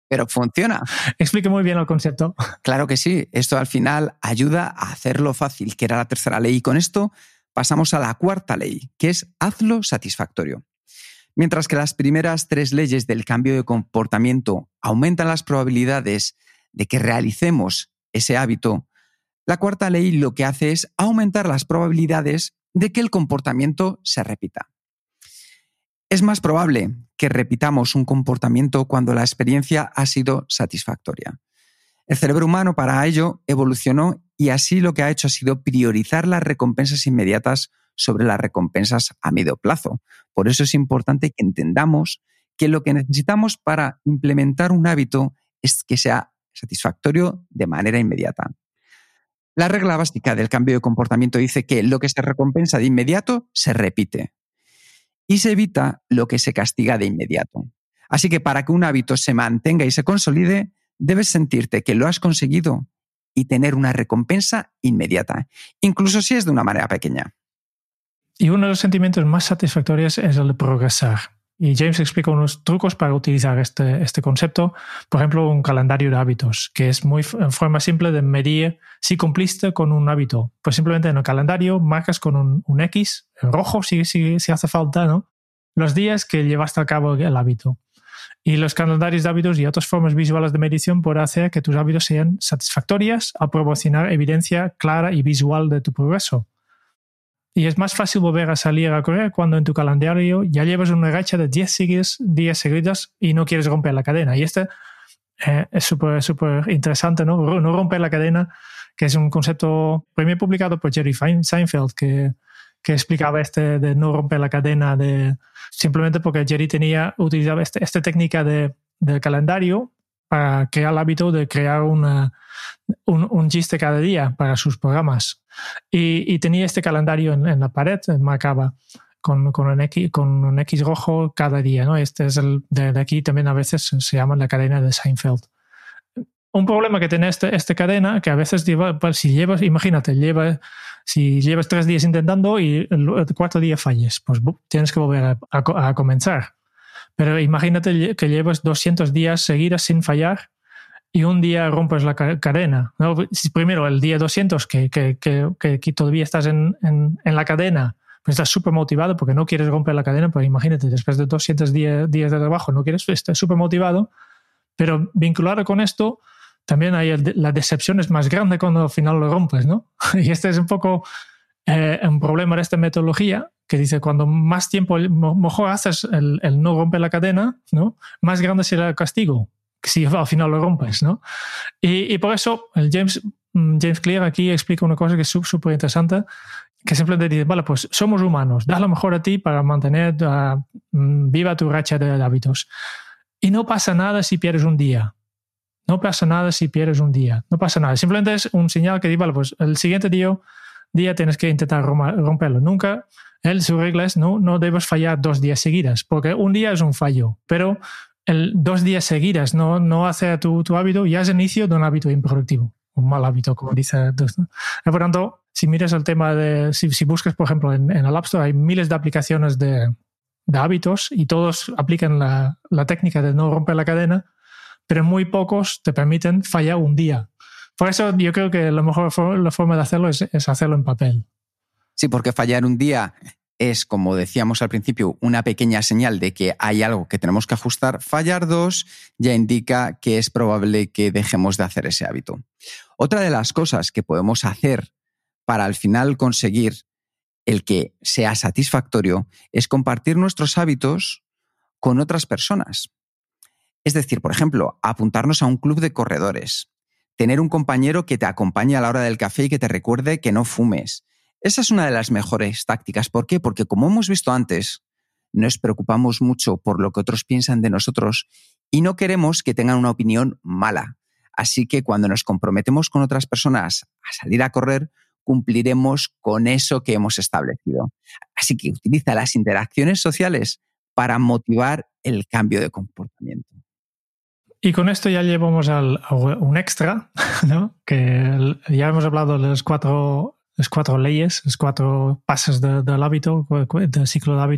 Pero funciona. Explique muy bien el concepto. Claro que sí. Esto al final ayuda a hacerlo fácil, que era la tercera ley. Y con esto pasamos a la cuarta ley, que es hazlo satisfactorio. Mientras que las primeras 3 leyes del cambio de comportamiento aumentan las probabilidades de que realicemos ese hábito, la cuarta ley lo que hace es aumentar las probabilidades de que el comportamiento se repita. Es más probable que repitamos un comportamiento cuando la experiencia ha sido satisfactoria. El cerebro humano para ello evolucionó y así lo que ha hecho ha sido priorizar las recompensas inmediatas sobre las recompensas a medio plazo. Por eso es importante que entendamos que lo que necesitamos para implementar un hábito es que sea satisfactorio de manera inmediata. La regla básica del cambio de comportamiento dice que lo que se recompensa de inmediato se repite y se evita lo que se castiga de inmediato. Así que para que un hábito se mantenga y se consolide, debes sentirte que lo has conseguido y tener una recompensa inmediata, incluso si es de una manera pequeña. Y uno de los sentimientos más satisfactorios es el de progresar. Y James explica unos trucos para utilizar este concepto. Por ejemplo, un calendario de hábitos, que es en forma simple de medir si cumpliste con un hábito. Pues simplemente en el calendario marcas con un X, en rojo si hace falta, ¿no?, los días que llevaste a cabo el hábito. Y los calendarios de hábitos y otras formas visuales de medición pueden hacer que tus hábitos sean satisfactorias al proporcionar evidencia clara y visual de tu progreso. Y es más fácil volver a salir a correr cuando en tu calendario ya llevas una racha de 10 días seguidos y no quieres romper la cadena. Y es súper interesante, ¿no? No romper la cadena, que es un concepto primero publicado por Jerry Seinfeld, que explicaba de no romper la cadena, simplemente porque Jerry utilizaba esta técnica del calendario para crear el hábito de crear un chiste cada día para sus programas. Y tenía este calendario en la pared, marcaba con un X rojo cada día, ¿no? Este es de aquí también a veces se llama la cadena de Seinfeld. Un problema que tiene esta cadena, que a veces si llevas 3 días intentando y el 4º día falles, pues tienes que volver a comenzar. Pero imagínate que llevas 200 días seguidos sin fallar y un día rompes la cadena, ¿no? Primero, el día 200 que todavía estás en la cadena, pues estás súper motivado porque no quieres romper la cadena, pues imagínate, después de 200 días de trabajo no quieres, estás súper motivado. Pero vinculado con esto, también la decepción es más grande cuando al final lo rompes, ¿no? Y este es un poco un problema de esta metodología, que dice cuando más tiempo mejor haces el no romper la cadena, ¿no?, más grande será el castigo si al final lo rompes, ¿no? Y por eso el James Clear aquí explica una cosa que es súper interesante, que simplemente dice, vale, pues somos humanos, da lo mejor a ti para mantener viva tu racha de hábitos. Y no pasa nada si pierdes un día. No pasa nada si pierdes un día. No pasa nada. Simplemente es un señal que dice, vale, pues el siguiente día tienes que intentar romperlo. Nunca, su regla es no debes fallar 2 días seguidas, porque un día es un fallo, pero 2 días seguidas no hace tu hábito, ya es el inicio de un hábito improductivo, un mal hábito, como dice. Por tanto, si miras el tema si buscas, por ejemplo, en el App Store hay miles de aplicaciones de hábitos y todos aplican la técnica de no romper la cadena, pero muy pocos te permiten fallar un día. Por eso yo creo que la forma de hacerlo es hacerlo en papel. Sí, porque fallar un día es, como decíamos al principio, una pequeña señal de que hay algo que tenemos que ajustar. Fallar 2 ya indica que es probable que dejemos de hacer ese hábito. Otra de las cosas que podemos hacer para al final conseguir el que sea satisfactorio es compartir nuestros hábitos con otras personas. Es decir, por ejemplo, apuntarnos a un club de corredores, tener un compañero que te acompañe a la hora del café y que te recuerde que no fumes. Esa es una de las mejores tácticas. ¿Por qué? Porque, como hemos visto antes, nos preocupamos mucho por lo que otros piensan de nosotros y no queremos que tengan una opinión mala. Así que cuando nos comprometemos con otras personas a salir a correr, cumpliremos con eso que hemos establecido. Así que utiliza las interacciones sociales para motivar el cambio de comportamiento. Y con esto ya llevamos a un extra, ¿no? Que ya hemos hablado de las 4 leyes, los 4 pasos del hábito, del ciclo de hábitos.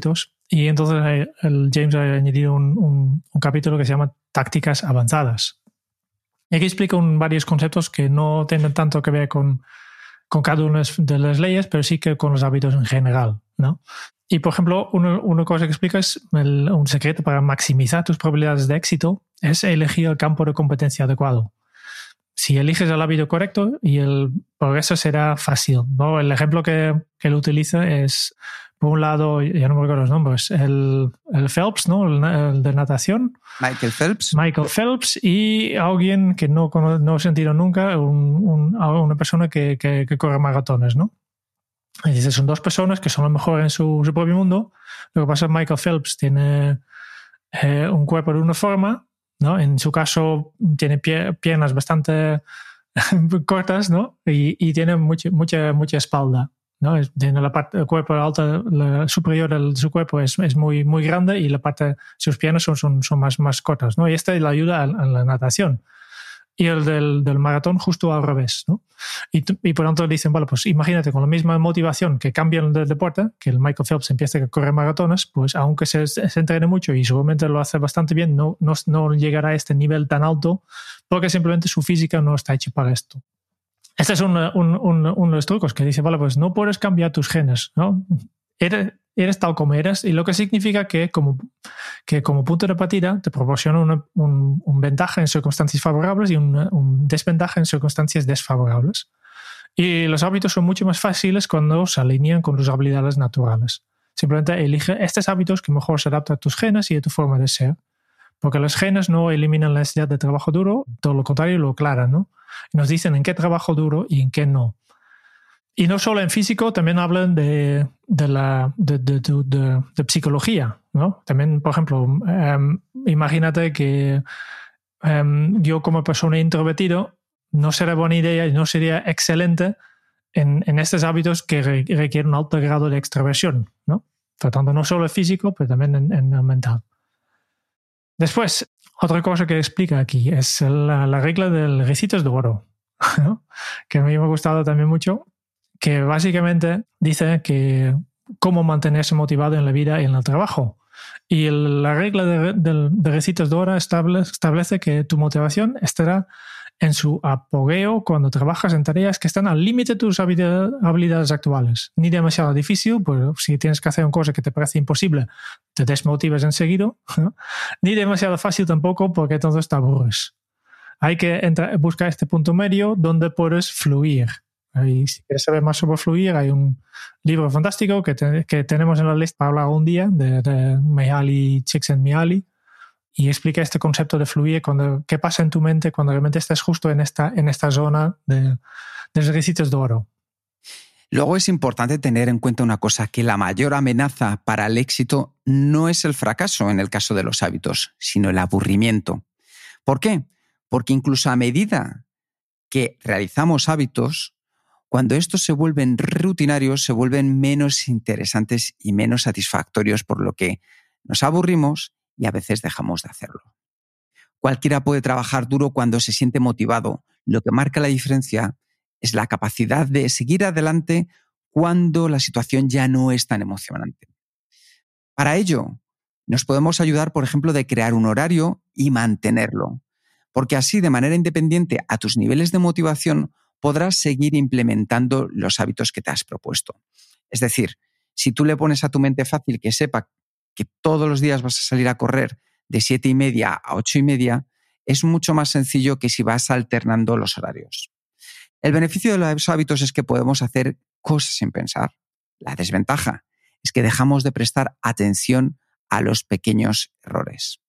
Y entonces el James ha añadido un capítulo que se llama Tácticas Avanzadas. Y aquí explica varios conceptos que no tienen tanto que ver con cada una de las leyes, pero sí que con los hábitos en general, ¿no? Y, por ejemplo, una cosa que explica es un secreto para maximizar tus probabilidades de éxito es elegir el campo de competencia adecuado. Si eliges el hábito correcto y el progreso será fácil, ¿no? El ejemplo que él utiliza es, por un lado, ya no me recuerdo los nombres, el Phelps, ¿no? El de natación. Michael Phelps Y alguien que no he sentido nunca, una persona que corre maratones, ¿no? Y dice, son dos personas que son lo mejor en su propio mundo. Lo que pasa es que Michael Phelps tiene un cuerpo de una forma, ¿no? En su caso tiene piernas bastante cortas, ¿no? Y tiene mucha espalda, ¿no? Tiene el cuerpo alta, la superior de su cuerpo es muy, muy grande y la parte, sus piernas son más cortas, ¿no? Y esta le ayuda a la natación. Y el del maratón justo al revés, ¿no? Y por tanto dicen, bueno, pues imagínate con la misma motivación que cambian de deporte, que el Michael Phelps empieza a correr maratones, pues aunque se entrene mucho y seguramente lo hace bastante bien, no llegará a este nivel tan alto porque simplemente su física no está hecha para esto. Este es uno de los trucos que dice, vale, pues no puedes cambiar tus genes, ¿no? Eres tal como eres, y lo que significa que como punto de partida te proporciona un ventaja en circunstancias favorables y un desventaja en circunstancias desfavorables. Y los hábitos son mucho más fáciles cuando se alinean con tus habilidades naturales. Simplemente elige estos hábitos que mejor se adaptan a tus genes y a tu forma de ser. Porque los genes no eliminan la necesidad de trabajo duro, todo lo contrario, lo aclaran, ¿no? Y nos dicen en qué trabajo duro y en qué no. Y no solo en físico, también hablan de psicología, ¿no? También, por ejemplo, imagínate que yo como persona introvertido no será buena idea y no sería excelente en estos hábitos que requieren un alto grado de extroversión, ¿no? Por tanto, no solo en físico, pero también en el mental. Después, otra cosa que explica aquí es la regla del recitos de oro, ¿no? Que a mí me ha gustado también mucho, que básicamente dice que cómo mantenerse motivado en la vida y en el trabajo. Y la regla de recitos de oro establece que tu motivación estará en su apogeo cuando trabajas en tareas que están al límite de tus habilidades actuales. Ni demasiado difícil, pues si tienes que hacer una cosa que te parece imposible, te desmotivas enseguida, ¿no? Ni demasiado fácil tampoco, porque entonces te aburres. Hay que buscar este punto medio donde puedes fluir. Y si quieres saber más sobre fluir, hay un libro fantástico que tenemos en la lista para hablar un día de Mihaly Csikszentmihalyi, y explica este concepto de fluir, qué pasa en tu mente cuando realmente estás justo en esta zona de los recitos de oro. Luego es importante tener en cuenta una cosa, que la mayor amenaza para el éxito no es el fracaso en el caso de los hábitos, sino el aburrimiento. ¿Por qué? Porque incluso a medida que realizamos hábitos, cuando estos se vuelven rutinarios, se vuelven menos interesantes y menos satisfactorios, por lo que nos aburrimos y a veces dejamos de hacerlo. Cualquiera puede trabajar duro cuando se siente motivado. Lo que marca la diferencia es la capacidad de seguir adelante cuando la situación ya no es tan emocionante. Para ello, nos podemos ayudar, por ejemplo, de crear un horario y mantenerlo, porque así, de manera independiente a tus niveles de motivación, podrás seguir implementando los hábitos que te has propuesto. Es decir, si tú le pones a tu mente fácil que sepa que todos los días vas a salir a correr de 7:30 a 8:30, es mucho más sencillo que si vas alternando los horarios. El beneficio de los hábitos es que podemos hacer cosas sin pensar. La desventaja es que dejamos de prestar atención a los pequeños errores.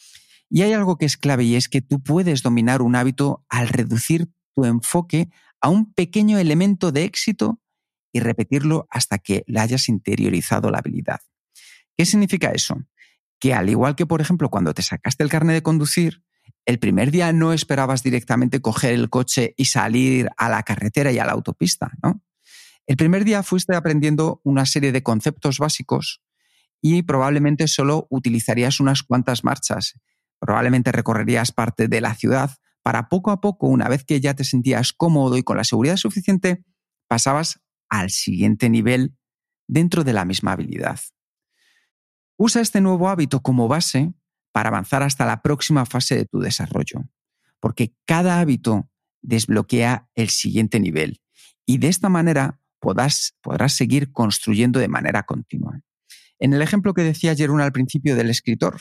Y hay algo que es clave, y es que tú puedes dominar un hábito al reducir tu enfoque a un pequeño elemento de éxito y repetirlo hasta que le hayas interiorizado la habilidad. ¿Qué significa eso? Que al igual que, por ejemplo, cuando te sacaste el carnet de conducir, el primer día no esperabas directamente coger el coche y salir a la carretera y a la autopista, ¿no? El primer día fuiste aprendiendo una serie de conceptos básicos y probablemente solo utilizarías unas cuantas marchas. Probablemente recorrerías parte de la ciudad para poco a poco, una vez que ya te sentías cómodo y con la seguridad suficiente, pasabas al siguiente nivel dentro de la misma habilidad. Usa este nuevo hábito como base para avanzar hasta la próxima fase de tu desarrollo, porque cada hábito desbloquea el siguiente nivel y de esta manera podrás seguir construyendo de manera continua. En el ejemplo que decía Jeroen al principio del escritor,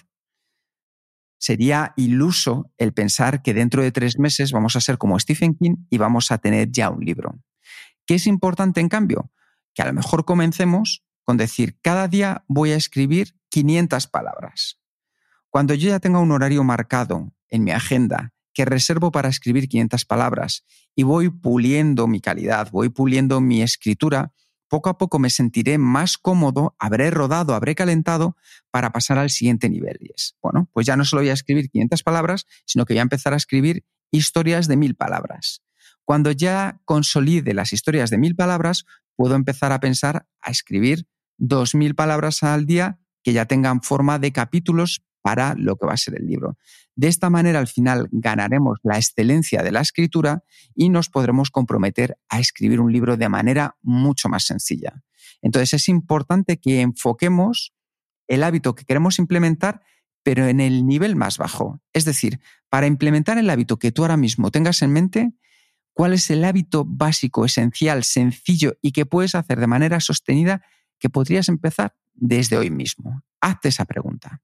sería iluso el pensar que dentro de 3 meses vamos a ser como Stephen King y vamos a tener ya un libro. ¿Qué es importante, en cambio? Que a lo mejor comencemos con decir, cada día voy a escribir 500 palabras. Cuando yo ya tenga un horario marcado en mi agenda que reservo para escribir 500 palabras y voy puliendo mi calidad, voy puliendo mi escritura, poco a poco me sentiré más cómodo, habré rodado, habré calentado para pasar al siguiente nivel. Y es, bueno, pues ya no solo voy a escribir 500 palabras, sino que voy a empezar a escribir historias de 1000 palabras. Cuando ya consolide las historias de 1000 palabras, puedo empezar a pensar a escribir 2000 palabras al día que ya tengan forma de capítulos para lo que va a ser el libro. De esta manera, al final, ganaremos la excelencia de la escritura y nos podremos comprometer a escribir un libro de manera mucho más sencilla. Entonces, es importante que enfoquemos el hábito que queremos implementar, pero en el nivel más bajo. Es decir, para implementar el hábito que tú ahora mismo tengas en mente, ¿cuál es el hábito básico, esencial, sencillo y que puedes hacer de manera sostenida que podrías empezar desde hoy mismo? Hazte esa pregunta.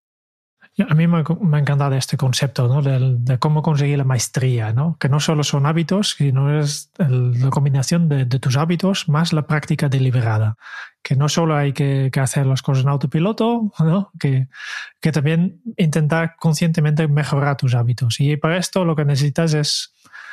A mí me ha encantado este concepto, ¿no? de cómo conseguir la maestría, ¿no? Que no solo son hábitos, sino es la combinación de tus hábitos más la práctica deliberada. Que no solo hay que hacer las cosas en autopiloto, ¿no? Que también intentar conscientemente mejorar tus hábitos. Y para esto lo que necesitas es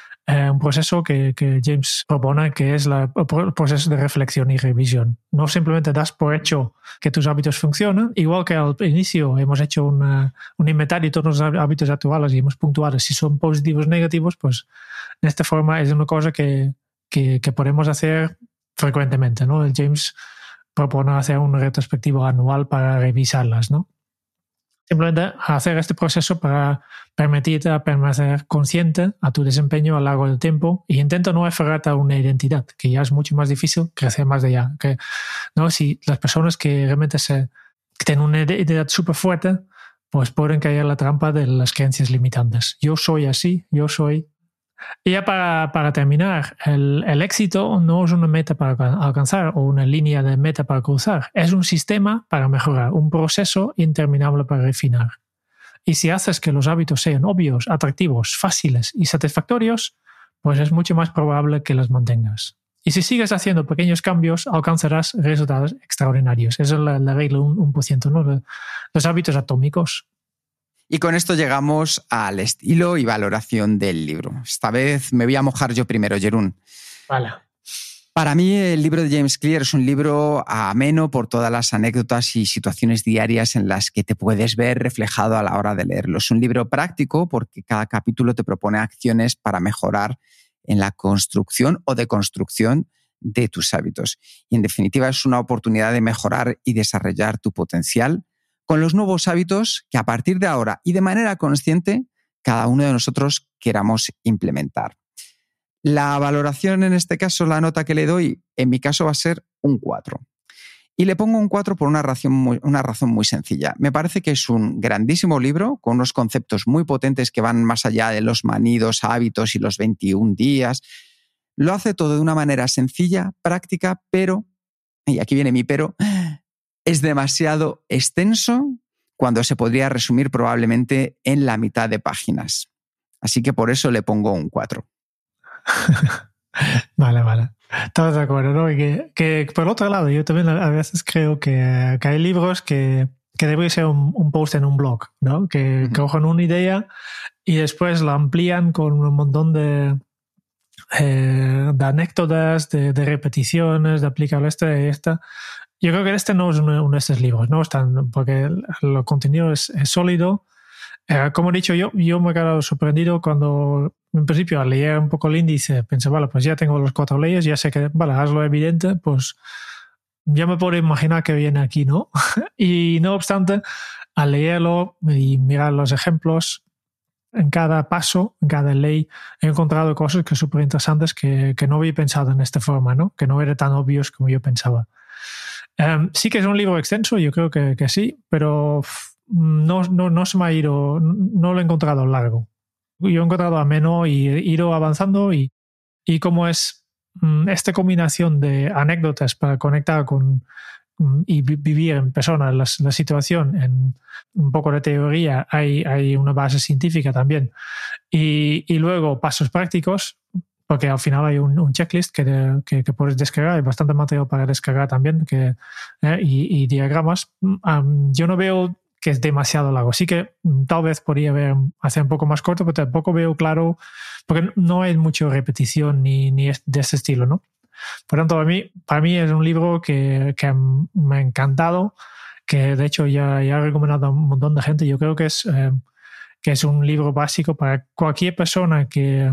un proceso que James propone, que es el proceso de reflexión y revisión. No simplemente das por hecho que tus hábitos funcionan, igual que al inicio hemos hecho un inventario de todos los hábitos actuales y hemos puntuado si son positivos o negativos, pues de esta forma es una cosa que podemos hacer frecuentemente, ¿no? James propone hacer un retrospectivo anual para revisarlas, ¿no? Simplemente hacer este proceso para permitirte a permanecer consciente a tu desempeño a lo largo del tiempo y intenta no aferrarte a una identidad, que ya es mucho más difícil crecer más de allá. Que, ¿no? Si las personas que realmente que tienen una identidad súper fuerte, pues pueden caer en la trampa de las creencias limitantes. Yo soy así, yo soy... Y ya para terminar, el éxito no es una meta para alcanzar o una línea de meta para cruzar. Es un sistema para mejorar, un proceso interminable para refinar. Y si haces que los hábitos sean obvios, atractivos, fáciles y satisfactorios, pues es mucho más probable que los mantengas. Y si sigues haciendo pequeños cambios, alcanzarás resultados extraordinarios. Esa es la regla 1%, ¿no? Los hábitos atómicos. Y con esto llegamos al estilo y valoración del libro. Esta vez me voy a mojar yo primero, Jeroen. Vale. Para mí, el libro de James Clear es un libro ameno por todas las anécdotas y situaciones diarias en las que te puedes ver reflejado a la hora de leerlo. Es un libro práctico porque cada capítulo te propone acciones para mejorar en la construcción o deconstrucción de tus hábitos. Y en definitiva, es una oportunidad de mejorar y desarrollar tu potencial con los nuevos hábitos que a partir de ahora y de manera consciente cada uno de nosotros queramos implementar. La valoración en este caso, la nota que le doy, en mi caso va a ser un 4. Y le pongo un 4 por una razón muy sencilla. Me parece que es un grandísimo libro con unos conceptos muy potentes que van más allá de los manidos hábitos y los 21 días. Lo hace todo de una manera sencilla, práctica, pero, y aquí viene mi pero, es demasiado extenso cuando se podría resumir probablemente en la mitad de páginas. Así que por eso le pongo un 4. Vale. Todos de acuerdo, ¿no? Y que por otro lado, yo también a veces creo que hay libros que debería ser un post en un blog, ¿no? Que cogen una idea y después la amplían con un montón de anécdotas, de repeticiones, de aplicar esta. Yo creo que este no es uno de estos libros, ¿no? Porque el contenido es sólido. Como he dicho, yo me he quedado sorprendido cuando, en principio, al leer un poco el índice, pensé, vale, pues ya tengo los 4 leyes, ya sé que, vale, hazlo evidente, pues ya me puedo imaginar que viene aquí, ¿no? Y no obstante, al leerlo y mirar los ejemplos, en cada paso, en cada ley, he encontrado cosas que súper interesantes que no había pensado en esta forma, ¿no? Que no eran tan obvios como yo pensaba. Sí que es un libro extenso, yo creo que sí, pero no se me ha ido, no lo he encontrado largo. Yo he encontrado ameno y he ido avanzando y como es esta combinación de anécdotas para conectar con y vivir en persona la situación, en un poco de teoría, hay una base científica también y luego pasos prácticos, porque al final hay un checklist que puedes descargar, hay bastante material para descargar también y diagramas. Yo no veo que es demasiado largo, sí que tal vez podría hacer un poco más corto, pero tampoco veo claro, porque no hay mucha repetición ni de ese estilo, ¿no? Por tanto, para mí es un libro que me ha encantado, que de hecho ya he recomendado a un montón de gente. Yo creo que es un libro básico para cualquier persona que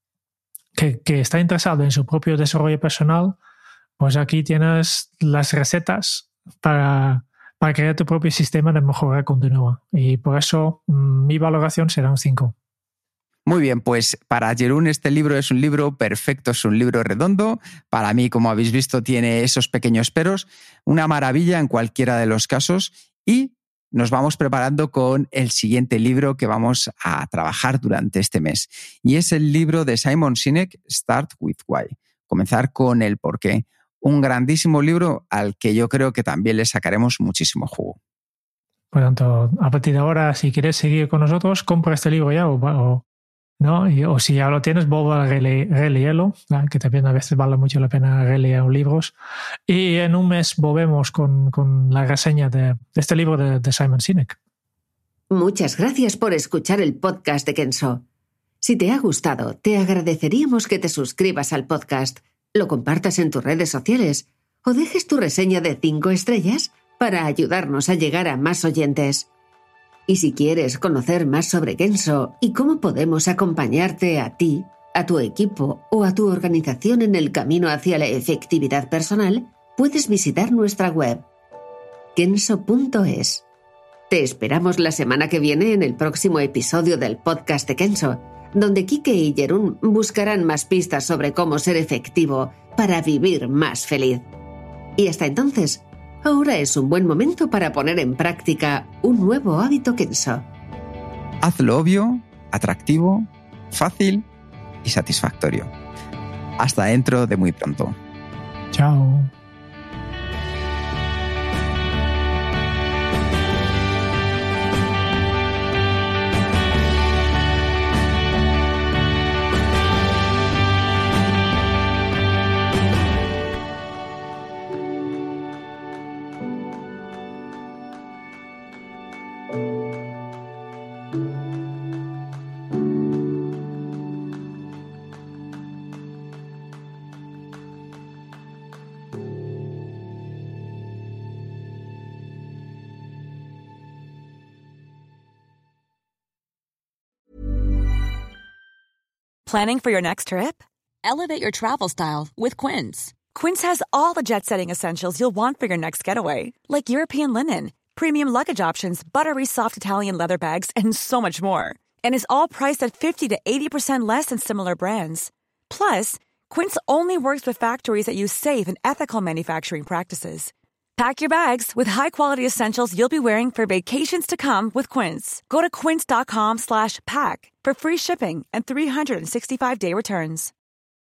está interesado en su propio desarrollo personal. Pues aquí tienes las recetas para crear tu propio sistema de mejora continua. Y por eso mi valoración será un 5. Muy bien, pues para Jeroen este libro es un libro perfecto, es un libro redondo. Para mí, como habéis visto, tiene esos pequeños peros. Una maravilla en cualquiera de los casos. Y nos vamos preparando con el siguiente libro que vamos a trabajar durante este mes. Y es el libro de Simon Sinek, Start with Why. Comenzar con el porqué. Un grandísimo libro al que yo creo que también le sacaremos muchísimo jugo. Por tanto, a partir de ahora, si quieres seguir con nosotros, compra este libro ya ¿no? O si ya lo tienes, vuelve a releerlo, ¿no? Que también a veces vale mucho la pena releer libros. Y en un mes volvemos con la reseña de este libro de Simon Sinek. Muchas gracias por escuchar el podcast de Kenso. Si te ha gustado, te agradeceríamos que te suscribas al podcast, lo compartas en tus redes sociales o dejes tu reseña de 5 estrellas para ayudarnos a llegar a más oyentes. Y si quieres conocer más sobre Kenso y cómo podemos acompañarte a ti, a tu equipo o a tu organización en el camino hacia la efectividad personal, puedes visitar nuestra web, kenso.es. Te esperamos la semana que viene en el próximo episodio del podcast de Kenso, donde Kike y Jeroen buscarán más pistas sobre cómo ser efectivo para vivir más feliz. Y hasta entonces, ahora es un buen momento para poner en práctica un nuevo hábito Kenso. Hazlo obvio, atractivo, fácil y satisfactorio. Hasta dentro de muy pronto. Chao. Planning for your next trip? Elevate your travel style with Quince. Quince has all the jet-setting essentials you'll want for your next getaway, like European linen, premium luggage options, buttery soft Italian leather bags, and so much more. And is all priced at 50 to 80% less than similar brands. Plus, Quince only works with factories that use safe and ethical manufacturing practices. Pack your bags with high-quality essentials you'll be wearing for vacations to come with Quince. Go to quince.com/pack for free shipping and 365-day returns.